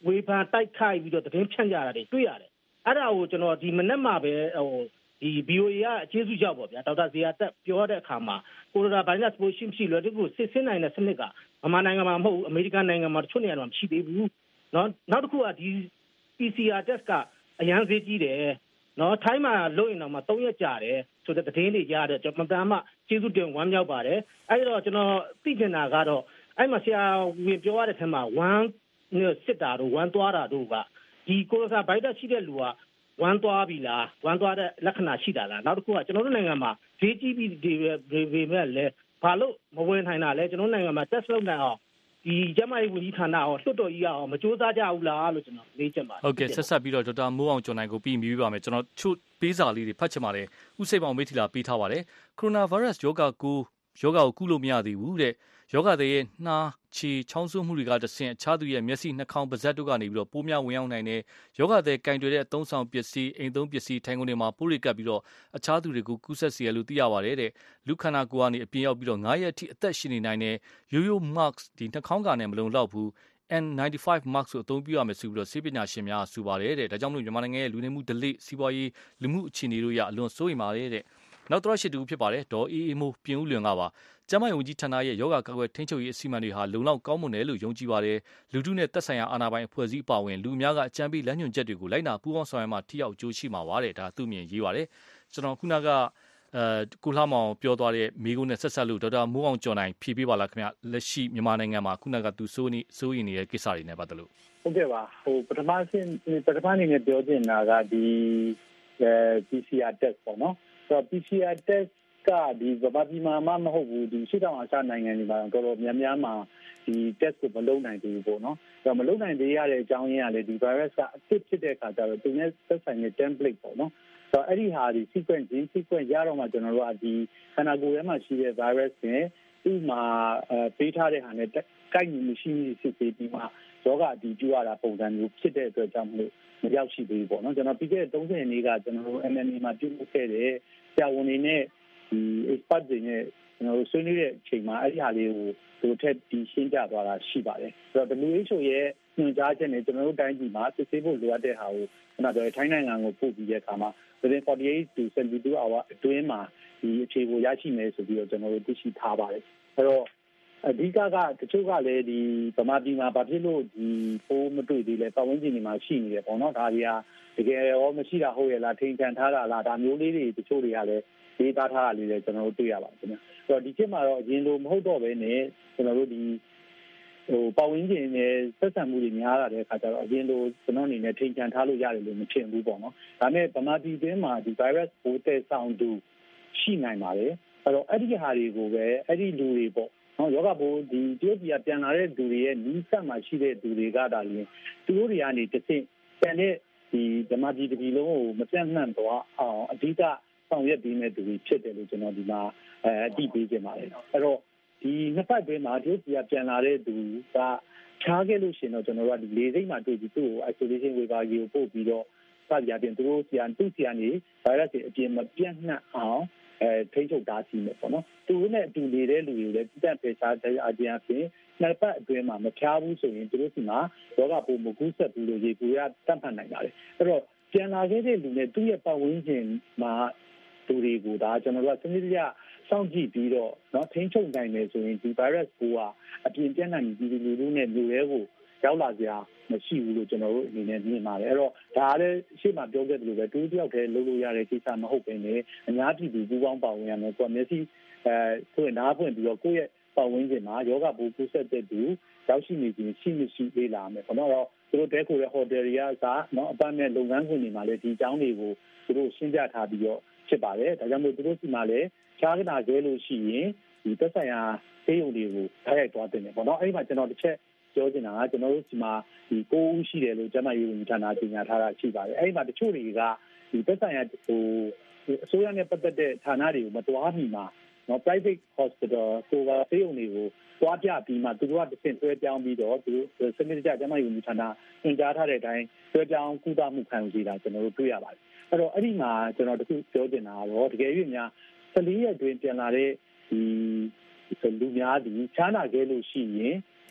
ဝေဖန်တိုက်ခိုက်ပြီးတော့သတင်းဖြန့်ကြတာတွေတွေ့ရတယ်အဲ့ဒါကိုကျွန်တော်ဒီမနေ့မှပဲဟိုဒီ B O A ကအကျေးဇူးကြောက်ပေါ့ဗျာဒေါက်တာဇေယျတက်ပြောတဲ့အခါမှာကိုရိုနာဗိုင်းရပ်စ်ပိုးရှိမရှိလွယ်တကူစစ်ဆေးနိုင်တဲ့စနစ်ကမြန်မာနိုင်ငံမှာမဟုတ်ဘူးအမေရိကန်နိုင်ငံမှာတချို့နေရာတွေမှာမရှိသေးဘူးเนาะနောက်တစ်ခုကဒီ P C R test ကအရန်ဈေးကြီးတယ်เนาะထိုင်းမှာလုပ်ရင်တော့မှသုံးရက်ကြာတယ်ဆိုတဲ့သတင်းတွေကြားတယ်ကျွန်တော်မှန်မှကျေးဇူးတင်ဝမ်းမြောက်ပါတယ်အဲ့တော့ကျွန်တော်သိချင်တာကတော့အဲ့မှာဆရာဝင်ပြောရတဲ့ထဲမှာဝမ်းစစ်တာတို့ဝမ်းသွားတာတို့ကဒီကိုရိုနာဗိုင်းရပ်စ်ရှိတဲ့လူကဝမ်းသွားပြီလားဝမ်းသွားတဲ့လက္ခဏာရှိတာလားနောက်တစ်ခုကကျွန်တော်တို့နိုင်ငံမှာဈေးကြီးပြီးဒီပေမဲ့လည်းဘာလို့မဝင်နိုင်တာလဲကျွန်တော်နိုင်ငံမှာ test လုပ်နိုင်အောင်ဒီကျမကြီးဝန်ကြီးဌာနအောင်လွှတ်တော်ကြီးအောင်မကြိုးစားကြဘူးလားလို့ကျွန်တော်မေးချင်ပါတယ်ဟုတ်ကဲ့ဆက်ဆက်ပြီးတော့ဒေါက်တာမိုးအောင်ကျော်နိုင်ကိုပြီးပြီးပါမယ်ကျွန်တော်ချို့ပေးစာလေးတွေဖတ်ချင်ပါတယ်ဥစိတ်ပေါင်မေးထီလာပေးထားပါတယ်ကိုရိုနာဗိုင်းရပ်စ်ယောဂကိုယောဂကိုကုလို့မရသေးဘူးတဲ့ယောဂတဲ့ရဲ့နှာချီချောင်းဆိုးမှုတွေကတဆင့်အခြားသူရဲ့မျက်စိနှာခေါင်းပါးစပ်တို့ကနေပြီးတော့ပိုးများဝင်ရောက်နိုင်တယ်ယောဂတဲ့ကင်တွေတဲ့အသုံးဆောင်ပစ္စည်းအိမ်သုံးပစ္စည်းထိုင်ကုန်တွေမှာပိုးတွေကပ်ပြီးတော့အခြားသူတွေကိုကူးဆက်စေရလို့သိရပါတယ်တဲ့လူခန္ဓာကိုယ်ကနေအပြင်ရောက်ပြီးတော့နဂရက်အထိအသက်ရှင်နေနိုင်တဲ့ရိုးရိုး mask ဒီနှာခေါင်းကနေမလုံလောက်ဘူးN ninety-five mask ကိုအသုံးပြုရမယ်ဆိုပြီးတော့ဆေးပညာရှင်များဆိုပါတယ်တဲ့ဒါကြောင့်မလို့မြန်မာနိုင်ငံရဲ့လူနေမှုဒလိစီးပွားရေးလူမှုအခြေအနေတို့ရအလွန်စိုးရိမ်ပါတယ်တဲ့နောက်တော့ရှိတူဖြစ်ပါတယ်ဒေါ်အေးအေးမိုးပြင်ဦးလွင်ကပါကျမယုံကြည်ဌာနရဲ့ယောဂကာကွယ်ထိန်းချုပ်ရေးအစီအမံတွေဟာလုံလောက်ကောင်းမွန်တယ်လို့ယုံကြည်ပါတယ်လူထုနဲ့သက်ဆိုင်ရာအာဏာပိုင်အဖွဲ့အစည်းအပါအဝင်လူအများကအကြံပေးလမ်းညွှန်ချက်တွေကိုလိုက်နာပူးပေါင်းဆောင်ရွက်မှထိရောက်ကြိုးရှိမှာပါတဲ့ဒါသူ့မြင်ရေးပါတယ်ကျွန်တော်ခုနကအဲကိုလှမောင်ပြောသွားတဲ့မိကုန်းနဲ့ဆက်ဆက်လို့ဒေါက်တာမိုးအောင်ကျော်နိုင်ဖြည့်ပေးပါလားခင်ဗျလက်ရှိမြန်မာနိုင်ငံမှာခုနကသူစိုးနေစိုးရင်နေတဲ့ကိစ္စတွေနဲ့ပတ်သက်လို့ဟုတ်ကဲ့ပါဟိုပထမဆုံးပထမအနေနဲ့ပြောချင်တာကဒီအဲ P C R test ပေါ့နော်ဆိုတော့ P C R test ကဒီဗမာပြည်မှာမဟုတ်ဘူးဒီရှေ့တောင်အာရှနိုင်ငံတွေမှာတော်တော်များများမှာဒီ test ကိုမလုပ်နိုင်သေးဘူးပေါ့နော်ဒါမလုပ်နိုင်သေးရတဲ့အကြောင်းရင်းကလည်းဒီ virus ကအစ်စ်ဖြစ်တဲ့အခါကျတော့သူနဲ့သက်ဆိုင်တဲ့ template ပေါ့နော်ဆိုတော့အဲ့ဒီဟာဒီ sequence ဒီ sequence ရတော့မှကျွန်တော်တို့ကဒီခန္ဓာကိုယ်ထဲမှာရှိတဲ့ virus နဲ့သူ့မှာအဲပေးထားတဲ့ဟာနဲ့ကိုက်ညီမှုရှိရှိစစ်ဆေးပြီးမှယောဂအတည်ပြုရတာပုံစံမျိုးဖြစ်တဲ့အတွက်ကြောင့်မလို့မရောက်ရှိသေးဘူးပေါ့နော်ကျွန်တော်ပြီးခဲ့တဲ့သုံးဆယ်နှစ်ကကျွန်တော်တို့ M N A မှာပြုလုပ်ခဲ့တဲ့ဆရာဝန်တွေနဲ့ဒီ expert တွေနဲ့ကျွန်တော်တို့ဆွေးနွေးတဲ့အချိန်မှာအဲ့ဒီဟာလေးကိုသူတို့ထက်ဒီရှင်းပြသွားတာရှိပါတယ်ဆိုတော့ W H O ရဲ့ညွှန်ကြားချက်နဲ့ကျွန်တော်တို့တိုင်းပြည်မှာစစ်ဆေးဖို့လိုအပ်တဲ့ဟာကိုခဏပြောထိုင်းနိုင်ငံကိုပို့ပြီးတဲ့အခါမှာ within forty-eight to seventy-two hour အတွင်းမှာဒီအခြေကိုရရှိမယ်ဆိုပြီးတော့ကျွန်တော်တို့သိရှိထားပါတယ်အဲ့တော့အဓိကကတချို့ကလည်းဒီဗမာပြည်မှာဘာဖြစ်လို့ဒီပိုးမတွေ့သေးလဲပတ်ဝန်းကျင်တွေမှာရှိနေတယ်ပေါ့နော်ဒါတွေကတကယ်ရောမရှိတာဟုတ်ရဲ့လားထိန်ချန်ထားတာလားဒါမျိုးလေးတွေတချို့တွေကလည်းဒေတာထားတာလေးလည်းကျွန်တော်တို့တွေ့ရပါတယ်ခင်ဗျဆိုတော့ဒီခေတ်မှာတော့အရင်လိုမဟုတ်တော့ဘဲနဲ့ကျွန်တော်တို့ဒီဟိုပတ်ဝန်းကျင်နဲ့ဆက်ဆံမှုတွေများလာတဲ့အခါကျတော့အရင်လိုကျွန်တော်အနေနဲ့ထိန်ချန်ထားလို့ရတယ်လို့မထင်ဘူးပေါ့နော်ဒါနဲ့ဗမာပြည်တွင်းမှာဒီ virus ပိုးတဲ့ဆောင်သူရှိနိုင်ပါတယ်အဲ့တော့အဲ့ဒီဟာတွေကိုပဲအဲ့ဒီလူတွေပေါ့နော်ယောဂဘိုးဒီတရုတ်ပြည်ပြန်လာတဲ့သူတွေရဲ့နီးစပ်မှာရှိတဲ့သူတွေကဒါလည်းသူတို့တွေကနေတစ်ဆင့်ပြန်တဲ့ဒီဓမ္မပြည်တစ်ပြည်လုံးကိုမပြန့်နှံ့သွားအောင်အဓိကဆောင်ရွက်ပေးနေသူတွေဖြစ်တယ်လို့ကျွန်တော်ဒီမှာအဲအတိပေးခြင်းပါတယ်အဲ့တော့ဒီနှစ်ပတ်တွင်းမှာတရုတ်ပြည်ပြန်လာတဲ့သူကခြားခဲ့လို့ရှိရင်တော့ကျွန်တော်တို့ကဒီလေစိတ်မှာတွေ့ပြီးသူ့ကို isolation waiver ကြီးကိုပို့ပြီးတော့စကြပြန်သူတို့ဆီကသူ့ဆီကနေ virus တွေအပြင်မပြန့်နှံ့အောင်အဲထိန်းချုပ်တားဆီးမယ်ပေါ့နော်သူတို့နဲ့အတူနေတဲ့လူတွေလည်းတက်ပေစားတဲ့အကျဉ်းအဖြစ်နှစ်ပတ်အတွင်းမှာမဖြားဘူးဆိုရင်သူတို့စီမှာယောဂပိုးမကူးဆက်ဘူးလို့ရေကူရတတ်မှတ်နိုင်ပါတယ်အဲ့တော့ပြန်လာခဲ့တဲ့လူနဲ့သူ့ရဲ့ပတ်ဝန်းကျင်မှာသူတွေကိုဒါကျွန်တော်တို့ကစနစ်တကျစောင့်ကြည့်ပြီးတော့เนาะထိန်းချုပ်နိုင်မယ်ဆိုရင်ဒီ virus ပိုးကအပြင်ပြန့်နှံ့ပြီးဒီလူလူနဲ့လူတွေကိုရောက်လာကြမရှိဘူးလို့ကျွန်တော်တို့အနေနဲ့မြင်ပါတယ်အဲ့တော့ဒါလည်းရှေ့မှာပြောခဲ့သလိုပဲတူတယောက်တည်းလုပ်လို့ရတဲ့ကိစ္စမဟုတ်ဘဲနဲ့အများပြည်သူပူးပေါင်းပါဝင်ရမယ်ကိုယ်မျက်စိအဲဆိုရင်နားဖွင့်ပြီးတော့ကိုယ့်ရဲ့ပတ်ဝန်းကျင်မှာယောဂပိုးကူးစက်တဲ့သူရောက်ရှိနေခြင်းရှိမရှိလေးလာမယ်ပေါ့နော်တော့သူတို့တဲခိုတဲ့ဟိုတယ်တွေကအစားเนาะအပတ်မဲ့လုပ်ငန်းခွင်တွေမှာလည်းဒီအကြောင်းတွေကိုသူတို့ရှင်းပြထားပြီးတော့ဖြစ်ပါတယ်ဒါကြောင့်မို့သူတို့စီမှာလည်းခြားကနာကျဲလို့ရှိရင်ဒီသက်ဆိုင်ရာဆေးရုံတွေကိုထားရိုက်သွားတင်တယ်ပေါ့နော်အဲ့ဒီမှာကျွန်တော်တစ်ချက်ပြောချင်တာကကျွန်တော်တို့ဒီမှာဒီကိုဦးရှိတယ်လို့ကျမရေးဝန်ကြီးဌာနကြီးညာထားတာရှိပါတယ်အဲ့ဒီမှာတချို့တွေကဒီသက်ဆိုင်ရာဟိုအစိုးရနဲ့ပတ်သက်တဲ့ဌာနတွေကိုမတွားမိမှာနော် private hospital ကိုကဆေးရုံတွေကိုတွားပြပြီးမှသူတို့ကတစ်ဆင့်တွဲပြောင်းပြီးတော့သူတို့စနစ်တကျကျမရေးဝန်ကြီးဌာနညွှန်ကြားထားတဲ့အတိုင်းတွဲပြောင်းကုသမှုခံယူနေတာကျွန်တော်တို့တွေ့ရပါတယ်အဲ့တော့အဲ့ဒီမှာကျွန်တော်တခုပြောချင်တာကတော့တကယ်၍များဆယ်လေးရက်တွင်ပြန်လာတဲ့ဒီလူများဒီချားနာခဲ့လို့ရှိရင်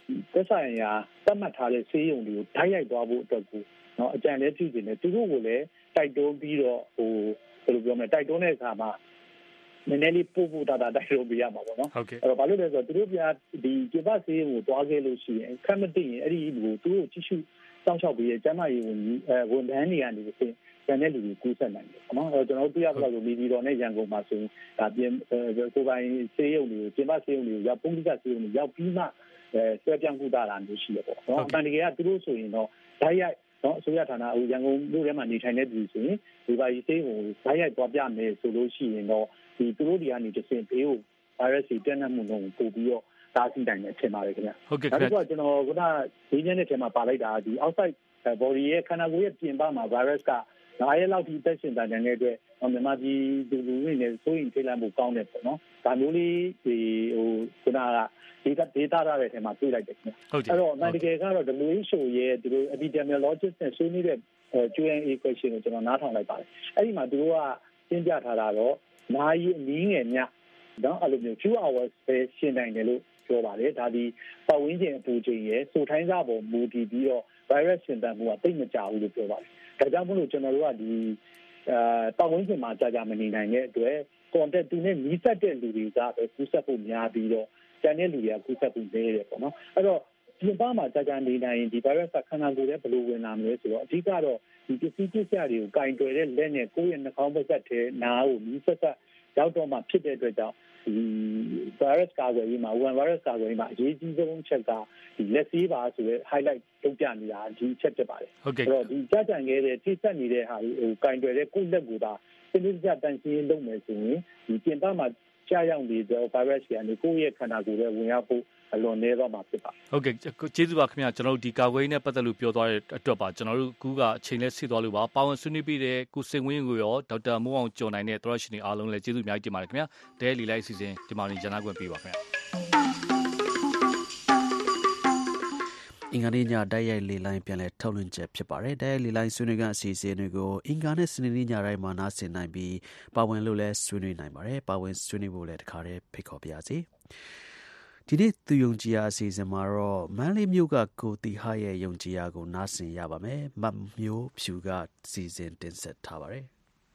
သက်ဆိုင်ရာသတ်မှတ်ထားတဲ့ဆေးရုံတွေကိုဓာတ်ရိုက်သွားဖို့အတွက်ကိုနော်အကြံလည်းပြုနေတယ်သူတို့ကိုလည်းတိုက်တွန်းပြီးတော့ဟိုဘယ်လိုပြောမလဲတိုက်တွန်းတဲ့အခါမှာနည်းနည်းလေးပို့ဖို့တာတာတိုက်တွန်းပေးရမှာပေါ့နော်အဲ့တော့ဘာလို့လဲဆိုတော့သူတို့ပြဒီကျေပဆေးရုံကိုသွားခဲ့လို့ရှိရင်ခက်မသိရင်အဲ့ဒီကိုသူတို့ကြည့်ရှုစောင့်ရှောက်ပေးရဲ့ကျန်းမာရေးဝန်ကြီးအဲဝန်ထမ်းတွေကနေပြီးကျန်တဲ့လူတွေကူးစက်နိုင်တယ်ပေါ့နော်အဲ့တော့ကျွန်တော်တို့တွေ့ရသလောက်မိဒီတော်နဲ့ရန်ကုန်မှာဆိုရင်ဒါပြင်ကိုပိုင်ဆေးရုံတွေကိုကျေပဆေးရုံတွေကိုရောက်ပုံစံဆေးရုံတွေရောက်ပြီးမှအဲဆွဲပြောင်းကူတာလာမျိုးရှိရပေါ့နော်အမှန်တကယ်ကသူတို့ဆိုရင်တော့ဓာတ်ရိုက်နော်အစိုးရဌာနအခုရန်ကုန်မြို့ထဲမှာနေထိုင်တဲ့ပြည်ဆိုရင်ဒီပါကြီးဆေးကိုဓာတ်ရိုက်သွားပြမယ်ဆိုလို့ရှိရင်တော့ဒီသူတို့တွေကနေတစ်ဆင့်ဘေးကို virus တွေပြန့်နှံ့မှုလုံးပို့ပြီးတော့ဒါစီတိုင်းနဲ့ထင်ပါတယ်ခင်ဗျာဟုတ်ကဲ့ခင်ဗျာဒါကကျွန်တော်ကဒီညနေထဲမှာပါလိုက်တာဒီ outside body ရဲ့ခန္ဓာကိုယ်ရဲ့ပြင်ပမှာ virus ကငါးရက်လောက်ထိသက်ရှင်တာတဲ့အတွက်မြန်မာပြည်သူလူတွေနဲ့စိုးရင်ထိတ်လန့်မှုကောင်းတယ်ပေါ့နော်ဒါမျိုးလေးဒီဟိုခုနကဒီက data ရတဲ့အထဲမှာတွေ့လိုက်တယ်ခင်ဗျအဲ့တော့အမှန်တကယ်ကတော့ W H O ရဲ့သူတို့ epidemiologist နဲ့ဆွေးနွေးတဲ့ Q and A question ကိုကျွန်တော်နားထောင်လိုက်ပါတယ်အဲ့ဒီမှာသူတို့ကရှင်းပြထားတာတော့နာရီအနည်းငယ်ညနော်အဲ့လိုမျိုး two hours ပဲရှင်းနိုင်တယ်လို့ပြောပါတယ်ဒါဒီပတ်ဝန်းကျင်အပူချိန်ရဲ့စိုးထိုင်းစားပေါ်မူတည်ပြီးတော့ virus ရှင်သန်မှုကတိတ်မကြဘူးလို့ပြောပါတယ်ဒါကြောင့်မို့လို့ကျွန်တော်တို့ကဒီအဲပတ်ဝန်းကျင်မှာကြာကြာမနေနိုင်တဲ့အတွက် contact သူနဲ့နီးစပ်တဲ့လူတွေကပဲကူးစက်ဖို့များပြီးတော့ကျန်တဲ့လူတွေကကူးစက်ဖို့နည်းတယ်ပေါ့နော်အဲ့တော့ပြင်ပမှာကြာကြာနေနိုင်ရင်ဒီ virus ကခန္ဓာကိုယ်ထဲဘယ်လိုဝင်လာမလဲဆိုတော့အဓိကတော့ဒီပစ္စည်းပစ္စယတွေကိုကင်တွယ်တဲ့လက်နဲ့ကိုယ့်ရဲ့နှာခေါင်းပတ်သက်ထဲနားကိုနီးစပ်စပ်ရောက်တော့မှဖြစ်တဲ့အတွက်ကြောင့်ဒီ virus ကာကွယ်ရေးမှာ one virus ကာကွယ်ရေးမှာအရေးကြီးဆုံးချက်ကဒီလက်ဆေးပါဆိုတဲ့ highlight လုပ်ပြနေတာဒီချက်ဖြစ်ပါတယ်ဟုတ်ကဲ့အဲ့တော့ဒီကြာကြံခဲ့တဲ့ထိစက်နေတဲ့ဟာဟိုကင်တွယ်တဲ့ကိုယ့်လက်ကိုသာစနစ်တကျတန်ရှင်းလုပ်မယ်ဆိုရင်ဒီပြင်ပမှာကြာရောက်နေတဲ့ virus တွေကနေကိုယ့်ရဲ့ခန္ဓာကိုယ်ရဲ့ဝင်ရောက်ဖို့အလွန်နည်းတော့မှာဖြစ်ပါဟုတ်ကဲ့ကျေးဇူးပါခင်ဗျာကျွန်တော်တို့ဒီကာကွယ်ရေးနဲ့ပတ်သက်လို့ပြောသွားတဲ့အတွက်ပါကျွန်တော်တို့ကူကအချိန်လဲဆိသွားလို့ပါပါဝင်ဆွေးနွေးပြီးတဲ့ကိုစိန်ဝင်းကိုရောဒေါက်တာမိုးအောင်ကျော်နိုင်တဲ့သရရှင်တွေအားလုံးလည်းကျေးဇူးအများကြီးတင်ပါတယ်ခင်ဗျာဒဲလီလိုက်အစီအစဉ်ဒီမှာနေဂျန်နာခွင့်ပေးပါခင်ဗျာအင်္ဂါနေ့ညတိုက်ရိုက်လေလိုင်းပြန်လဲထုတ်လွှင့်ချက်ဖြစ်ပါတယ်တိုက်ရိုက်လေလိုင်းဆွေးနွေးကအစီအစဉ်တွေကိုအင်္ဂါနဲ့စနေနေ့ညတိုင်းမှာနားဆင်နိုင်ပြီးပါဝင်လို့လဲဆွေးနွေးနိုင်ပါတယ်ပါဝင်ဆွေးနွေးဖို့လည်းတခါတည်းဖိတ်ခေါ်ပါရစေဒီနေ့သူယုံကြည်ရာအစီအစဉ်မှာတော့မန်းလေးမြို့ကကိုတီဟာရဲ့ယုံကြည်ရာကိုနားဆင်ရပါမယ်မတ်မျိုးဖြူကစီစဉ်တင်ဆက်ထားပါတယ်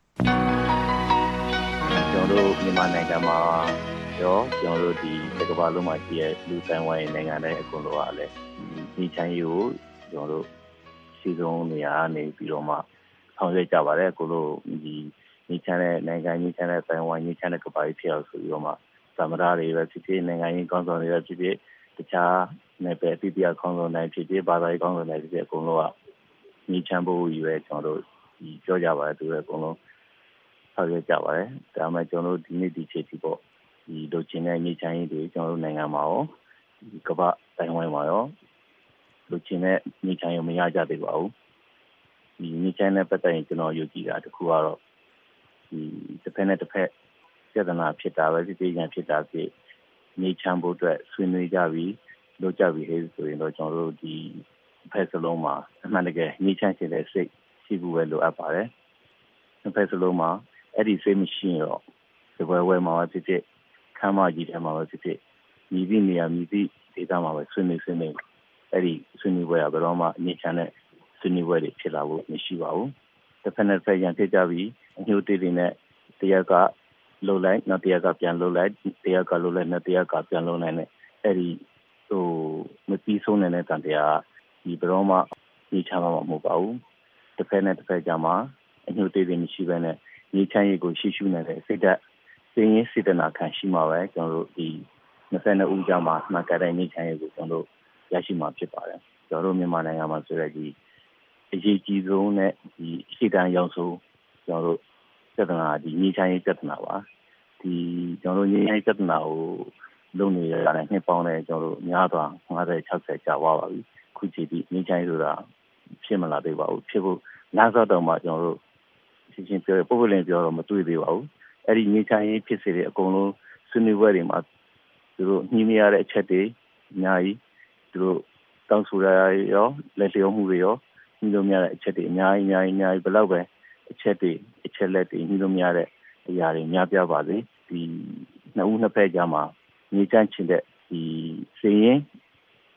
ကျွန်တော်တို့မြန်မာနိုင်ငံမှာရောကျွန်တော်တို့ဒီတစ်ကမ္ဘာလုံးမှာရှိတဲ့လူတိုင်းဝိုင်းနိုင်ငံတွေအကုန်လုံးကလည်းဒီချမ်းရီကိုကျွန်တော်တို့စီဆုံးနေရာနေပြီးတော့မှဆောင်ရွက်ကြပါတယ်အကုန်လုံးဒီညီချမ်းတဲ့နိုင်ငံညီချမ်းတဲ့တိုင်းဝိုင်းညီချမ်းတဲ့ကမ္ဘာကြီးဖြစ်အောင်ဆိုပြီးတော့မှသမ္မတတွေပဲဖြစ်ဖြစ်နိုင်ငံရေးကောင်းဆောင်တွေပဲဖြစ်ဖြစ်တခြားနယ်ပယ်အသီးသီးကောင်းဆောင်တွေဖြစ်ဖြစ်ဘာသာရေးကောင်းဆောင်တွေဖြစ်ဖြစ်အကုန်လုံးကညီချမ်းဖို့ကြီးပဲကျွန်တော်တို့ဒီပြောကြပါတယ်သူတွေအကုန်လုံးဆောင်ရွက်ကြပါတယ်ဒါမှမဟုတ်ကျွန်တော်တို့ဒီနေ့ဒီချိန်ထိပေါ့ဒီလိုချင်တဲ့ညီချမ်းရေးတွေကျွန်တော်တို့နိုင်ငံမှာရောဒီကမ္ဘာတိုင်းဝိုင်းမှာရောလိုချင်တဲ့ညီချမ်းရေးမရကြသေးပါဘူးဒီညီချမ်းတဲ့ပတ်သက်ရင်ကျွန်တော်ယုံကြည်တာတခုကတော့ဒီတစ်ဖက်နဲ့တစ်ဖက်ပြဿနာဖြစ်တာပဲဒီပြည်ပြန်ဖြစ်တာဖြစ်နေချမ်းဖို့အတွက်ဆွေးနွေးကြပြီးလုပ်ကြပြီးဟဲ့ဆိုရင်တော့ကျွန်တော်တို့ဒီဖက်စလုံးမှာအမှန်တကယ်နေချမ်းရှင်တဲ့စိတ်ရှိဖို့ပဲလိုအပ်ပါတယ်ဖက်စလုံးမှာအဲ့ဒီစိတ်မရှိရင်တော့ဒီဘဝဝဲမှာဖြစ်ဖြစ်ခမ်းမကြီးထဲမှာပဲဖြစ်ဖြစ်မြည်ပြီးနေရာမြည်ပြီးဒေသမှာပဲဆွေးနွေးဆွေးနွေးအဲ့ဒီဆွေးနွေးပွဲကဘယ်တော့မှနေချမ်းတဲ့ဆွေးနွေးပွဲတွေဖြစ်လာဖို့မရှိပါဘူးတစ်ဖက်နဲ့တစ်ဖက်ရန်ဖြစ်ကြပြီးအညှို့တေးတွေနဲ့တရားကလိုလိုက်နောက်တရားကပြန်လိုလိုက်တရားကလိုလိုက်နောက်တရားကပြန်လိုနိုင်တဲ့အဲ့ဒီဟိုမပြီးဆုံးနေတဲ့တန်တရားဒီဘယ်တော့မှညီချမ်းမှာမဟုတ်ပါဘူးတစ်ဖက်နဲ့တစ်ဖက်ကြမှာအညှို့တေးတွေမရှိဘဲနဲ့ညီချမ်းရေးကိုရှိရှုနေတဲ့စိတ်ဓာတ်စင်ရင်စေတနာခံရှိမှာပဲကျွန်တော်တို့ဒီနှစ်ဖက်နဲ့ဦးကြမှာမှကတဲ့ညီချမ်းရေးကိုကျွန်တော်တို့ရရှိမှာဖြစ်ပါတယ်ကျွန်တော်တို့မြန်မာနိုင်ငံမှာဆိုတဲ့ဒီအရေးကြီးဆုံးနဲ့ဒီရှေ့တန်းရောက်ဆုံးကျွန်တော်တို့ပြဿနာဒီညီချမ်းရေးပြဿနာပါဒီကျွန်တော်တို့ညီချမ်းရေးပြဿနာကိုလုပ်နေရတဲ့နှစ်ပေါင်းနဲ့ကျွန်တော်တို့များစွာ၅၀ ၆၀ကြာသွားပါပြီခုချိန်ထိညီချမ်းရေးဆိုတာဖြစ်မလာသေးပါဘူးဖြစ်ဖို့နားစောတော့မှကျွန်တော်တို့ရှင်းရှင်းပြောပုဂ္ဂလိကပြောတော့မတွေ့သေးပါဘူးအဲ့ဒီညီချမ်းရေးဖြစ်စေတဲ့အကုန်လုံးဆွေးနွေးပွဲတွေမှာသူတို့ညှိမရတဲ့အချက်တွေအများကြီးသူတို့တောင်းဆိုရရောလက်လျောမှုတွေရောညှိလို့မရတဲ့အချက်တွေအများကြီးအများကြီးအများကြီးဘယ်လောက်ပဲအချက်တွေအချက်လက်တွေညှိလို့မရတဲ့အရာတွေများပြပါစေဒီနှစ်ဦးနှစ်ဖက်ကြားမှာညီချမ်းချင်တဲ့ဒီစည်ရင်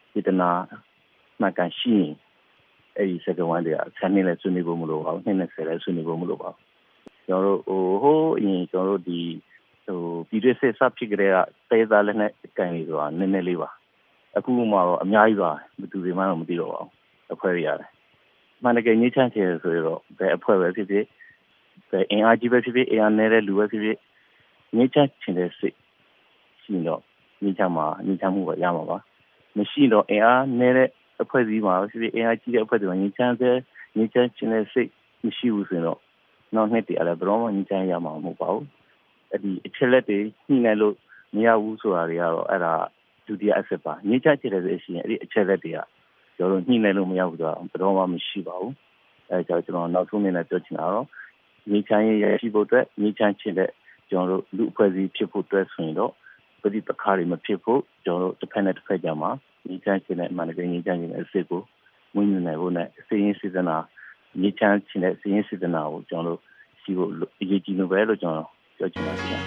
စေတနာမှန်ကန်ရှိရင်အဲ့ဒီ second one တွေကဆယ်နှစ်လည်းဆွေးနွေးဖို့မလိုပါဘူးနှစ်နဲ့ဆယ်လည်းဆွေးနွေးဖို့မလိုပါဘူးကျွန်တော်တို့ဟိုဟိုအရင်ကျွန်တော်တို့ဒီဟိုပြည်တွင်းစစ်စဖြစ်ကြတဲ့တေးသားလည်းနဲ့ကန်နေဆိုတာနည်းနည်းလေးပါအခုမှတော့အများကြီးပါဘယ်သူတွေမှတော့မသိတော့ပါဘူးအဖွဲ့ရရတယ်မှန်တကယ်ညှိချမ်းချင်ဆိုတော့ဘယ်အဖွဲ့ပဲဖြစ်ဖြစ်ဘယ်အင်အားကြီးပဲဖြစ်ဖြစ်အင်အားနည်းတဲ့လူပဲဖြစ်ဖြစ်ညှိချမ်းချင်တဲ့စိတ်ရှိတော့ညှိချမ်းမှာညှိချမ်းမှုပဲရမှာပါမရှိတော့အင်အားနည်းတဲ့အဖွဲ့အစည်းမှာဖြစ်ဖြစ်အင်အားကြီးတဲ့အဖွဲ့တွေညှိချမ်းတဲ့ညှိချမ်းချင်တဲ့စိတ်မရှိဘူးဆိုတော့နောက်နှစ်တည်းအဲ့ဒါဘယ်တော့မှညှိချမ်းရမှာမဟုတ်ပါဘူးအဲ့ဒီအချက်လက်တွေညှိနှိုင်းလို့မရဘူးဆိုတာတွေကတော့အဲ့ဒါဒုတိယအချက်ပါညှိချမ်းချင်တဲ့စိတ်ရှိရင်အဲ့ဒီအချက်လက်တွေကကျွန်တော်ညှိနှိုင်းလို့မရဘူးဆိုတော့ဘယ်တော့မှမရှိပါဘူးအဲကြောင့်ကျွန်တော်နောက်ဆုံးအနေနဲ့ပြောချင်တာတော့ညှိချမ်းရရှိဖို့အတွက်ညှိချမ်းချင်တဲ့ကျွန်တော်တို့လူအဖွဲ့အစည်းဖြစ်ဖို့အတွက်ဆိုရင်တော့ပဋိပက္ခတွေမဖြစ်ဖို့ကျွန်တော်တို့တစ်ဖက်နဲ့တစ်ဖက်ကြမှာညှိချမ်းချင်တဲ့အမှန်တကယ်ညှိချမ်းချင်တဲ့အစစ်ကိုမွေးမြူနိုင်ဖို့နဲ့စိတ်ရင်းစေတနာညှိချမ်းချင်တဲ့စိတ်ရင်းစေတနာကိုကျွန်တော်တို့ရှိဖို့အရေးကြီးလို့ပဲလို့ကျွန်တော်ပြောချင်ပါတယ်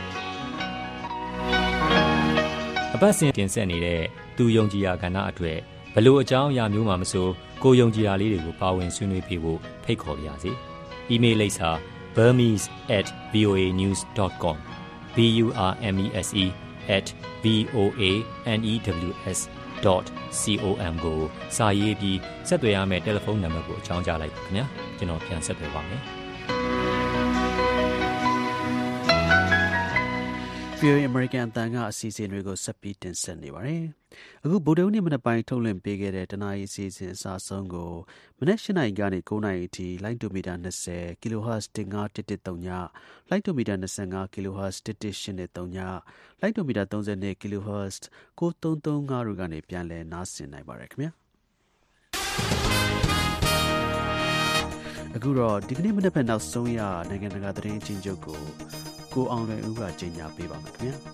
အပတ်စဉ်တင်ဆက်နေတဲ့သူယုံကြည်ရာကဏ္ဍအတွက်ဘလို့အကြောင်းအရာမျိုးမှမဆိုကိုယုံကြည်ရာလေးတွေကိုပါဝင်ဆွေးနွေးပြဖို့ဖိတ်ခေါ်ပါရစေ။ email လိပ်စာ burmese at voa news dot com b u r m e s e at v o a n e w s dot com ကိုစာရေးပြီးဆက်သွယ်ရမယ့်တယ်လီဖုန်းနံပါတ်ကိုအကြောင်းကြားလိုက်ပါခင်ဗျာကျွန်တော်ပြန်ဆက်သွယ်ပါမယ်ဗီအိုအေ American အသံကအစီအစဉ်တွေကိုဆက်ပြီးတင်ဆက်နေပါတယ်။အခုဗုဒ္ဓဟူးနေ့မနက်ပိုင်းထုတ်လွှင့်ပေးခဲ့တဲ့တနာရီအစီအစဉ်အစားဆုံးကိုမနက်၈နာရီကနေ၉နာရီအထိလိုင်းဒိုမီတာ၂၀ kHz တစ်ငါးတစ်တစ်သုံးညလိုင်းဒိုမီတာ၂၅ kHz တစ်တစ်ရှစ်နှစ်သုံးညလိုင်းဒိုမီတာ၃၂ kHz ကိုသုံးသုံးငါးတို့ကနေပြန်လည်နားဆင်နိုင်ပါတယ်ခင်ဗျာ။အခုတော့ဒီကနေ့မနက်ဖက်နောက်ဆုံးရနိုင်ငံတကာသတင်းအချင်းချုပ်ကိုကိုအောင်လွင်ဦးကကြေညာပေးပါမယ်ခင်ဗျာ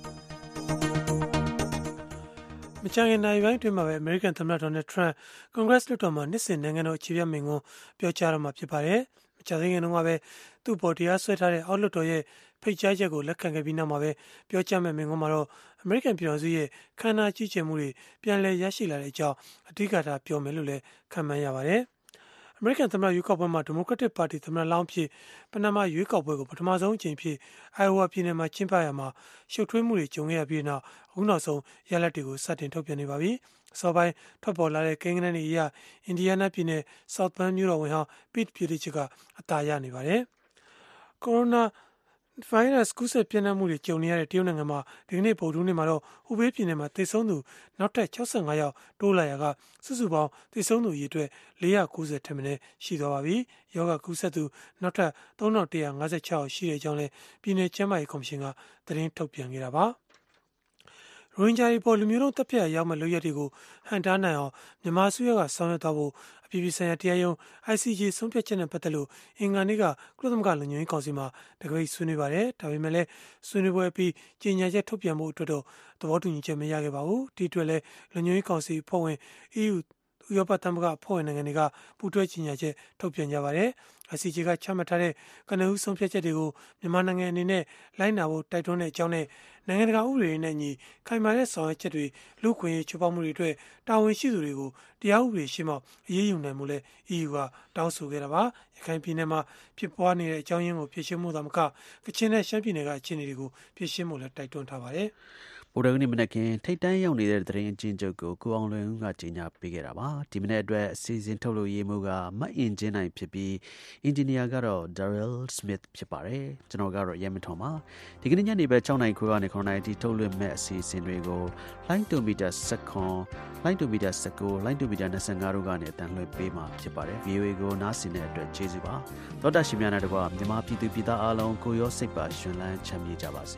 မကြာခင်နိုင်ပိုင်းတွင်မှာပဲ American သမ္မတ Donald Trump Congress လွှတ်တော်မှာနှစ်စဉ်နိုင်ငံတော်အခြေပြမိန့်ခွန်းပြောကြားတော့မှာဖြစ်ပါတယ်။မကြာသေးခင်တုန်းကပဲသူ့ပေါ်တရားစွဲထားတဲ့အောက်လွှတ်တော်ရဲ့ဖိတ်ကြားချက်ကိုလက်ခံခဲ့ပြီးနောက်မှာပဲပြောကြားမဲ့မိန့်ခွန်းမှာတော့ American ပြည်တော်စုရဲ့ခန္ဓာကြီးကျယ်မှုတွေပြန်လည်ရရှိလာတဲ့အကြောင်းအဓိကထားပြောမယ်လို့လည်းခန့်မှန်းရပါတယ်။ American သမ္မတရွေးကောက်ပွဲမှာ Democratic Party သမ္မတလောင်းဖြစ်ပဏာမရွေးကောက်ပွဲကိုပထမဆုံးအကြိမ်ဖြစ် Iowa ပြည်နယ်မှာကျင်းပရမှာရှုပ်ထွေးမှုတွေကြုံခဲ့ရပြီးနောက်အခုနောက်ဆုံးရလဒ်တွေကိုစတင်ထုတ်ပြန်နေပါပြီ။အစောပိုင်းထွက်ပေါ်လာတဲ့ကိန်းဂဏန်းတွေအရ Indiana ပြည်နယ် South Bend မြို့တော်ဝန်ဟောင်း Pete Buttigieg ကအသာရနေပါတယ်။ Coronaဗိုင်းရပ်စ်ကူးစက်ပြန့်နှံ့မှုတွေကြုံနေရတဲ့တရုတ်နိုင်ငံမှာဒီကနေ့ဗုဒ္ဓဟူးနေ့မှာတော့ဟူဘေးပြည်နယ်မှာသေဆုံးသူနောက်ထပ်၆၅ယောက်တိုးလာရာကစုစုပေါင်းသေဆုံးသူအရေအတွက်၄၉၀ထက်မနည်းရှိသွားပါပြီ။ယောဂကူးစက်သူနောက်ထပ်၃၁၅၆ယောက်ရှိတဲ့အကြောင်းလည်းပြည်နယ်ကျန်းမာရေးကော်မရှင်ကသတင်းထုတ်ပြန်ခဲ့တာပါ။ရိုဟင်ဂျာတွေပေါ်လူမျိုးတုံးတပ်ဖြတ်ရောက်မဲ့လုပ်ရက်တွေကိုဟန်တားနိုင်အောင်မြန်မာအစိုးရကဆောင်ရွက်သွားဖို့အပြည်ပြည်ဆိုင်ရာတရားရုံး I C J ဆုံးဖြတ်ချက်နဲ့ပတ်သက်လို့အင်္ဂါနေ့ကကုလသမဂ္ဂလုံခြုံရေးကောင်စီမှာတကယ်ဆွေးနွေးပါတယ်။ဒါပေမဲ့လည်းဆွေးနွေးပွဲပြီးကြေညာချက်ထုတ်ပြန်ဖို့အတွက်တော့သဘောတူညီချက်မရခဲ့ပါဘူး။ဒီအတွက်လည်းလုံခြုံရေးကောင်စီအဖွဲ့ဝင် E U ဥရောပသမဂ္ဂအဖွဲ့ဝင်နိုင်ငံတွေကပူးတွဲကြေညာချက်ထုတ်ပြန်ကြပါတယ်။ I C J ကချမှတ်ထားတဲ့ကနဦးဆုံးဖြတ်ချက်တွေကိုမြန်မာနိုင်ငံအနေနဲ့လိုက်နာဖို့တိုက်တွန်းတဲ့အကြောင်းနဲ့နိုင်ငံတကာဥပဒေတွေနဲ့ညီခိုင်မာတဲ့ဆောင်ရွက်ချက်တွေလူ့ခွင့်ရေးချိုးဖောက်မှုတွေအတွက်တာဝန်ရှိသူတွေကိုတရားဥပဒေရှေ့မှောက်အရေးယူနိုင်မှုလဲ E U ကတောင်းဆိုခဲ့တာပါ။ရခိုင်ပြည်နယ်မှာဖြစ်ပွားနေတဲ့အကြောင်းရင်းကိုဖြေရှင်းမှုသာမကကချင်နဲ့ရှမ်းပြည်နယ်ကအခြေအနေတွေကိုဖြေရှင်းဖို့လဲတိုက်တွန်းထားပါတယ်။ဗုဒ္ဓဟူးနေ့မနက်ခင်းထိပ်တန်းရောက်နေတဲ့သတင်းအကျဉ်းချုပ်ကိုကိုအောင်လွင်ဦးကကြေညာပေးခဲ့တာပါဒီမနေ့အတွက်အစီအစဉ်ထုတ်လို့ရေးမှုကမတ်အင်ဂျင်နိုင်ဖြစ်ပြီးအင်ဂျင်နီယာကတော့ Daryl Smith ဖြစ်ပါတယ်ကျွန်တော်ကတော့ရဲမထွန်ပါဒီကနေ့ညနေပဲ၆နာရီခွဲကနေခုနှစ်နာရီထိထုတ်လွှင့်မဲ့အစီအစဉ်တွေကိုလိုင်းတိုမီတာ၁၇လိုင်းတိုမီတာ၁၉လိုင်းတိုမီတာ၂၅တို့ကနေအတန်းလွှင့်ပေးမှာဖြစ်ပါတယ် V O A ကိုနားဆင်တဲ့အတွက်ကျေးဇူးပါသောတာရှင်များနဲ့တကွာမြန်မာပြည်သူပြည်သားအားလုံးကိုရောစိတ်ပါရှင်လန်းချမ်းမြေ့ကြပါစေ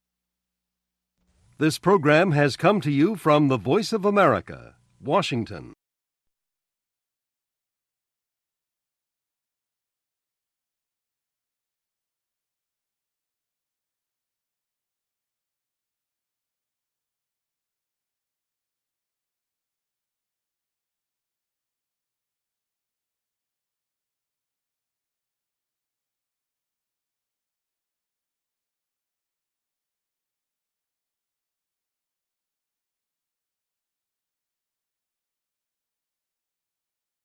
This program has come to you from the Voice of America, Washington.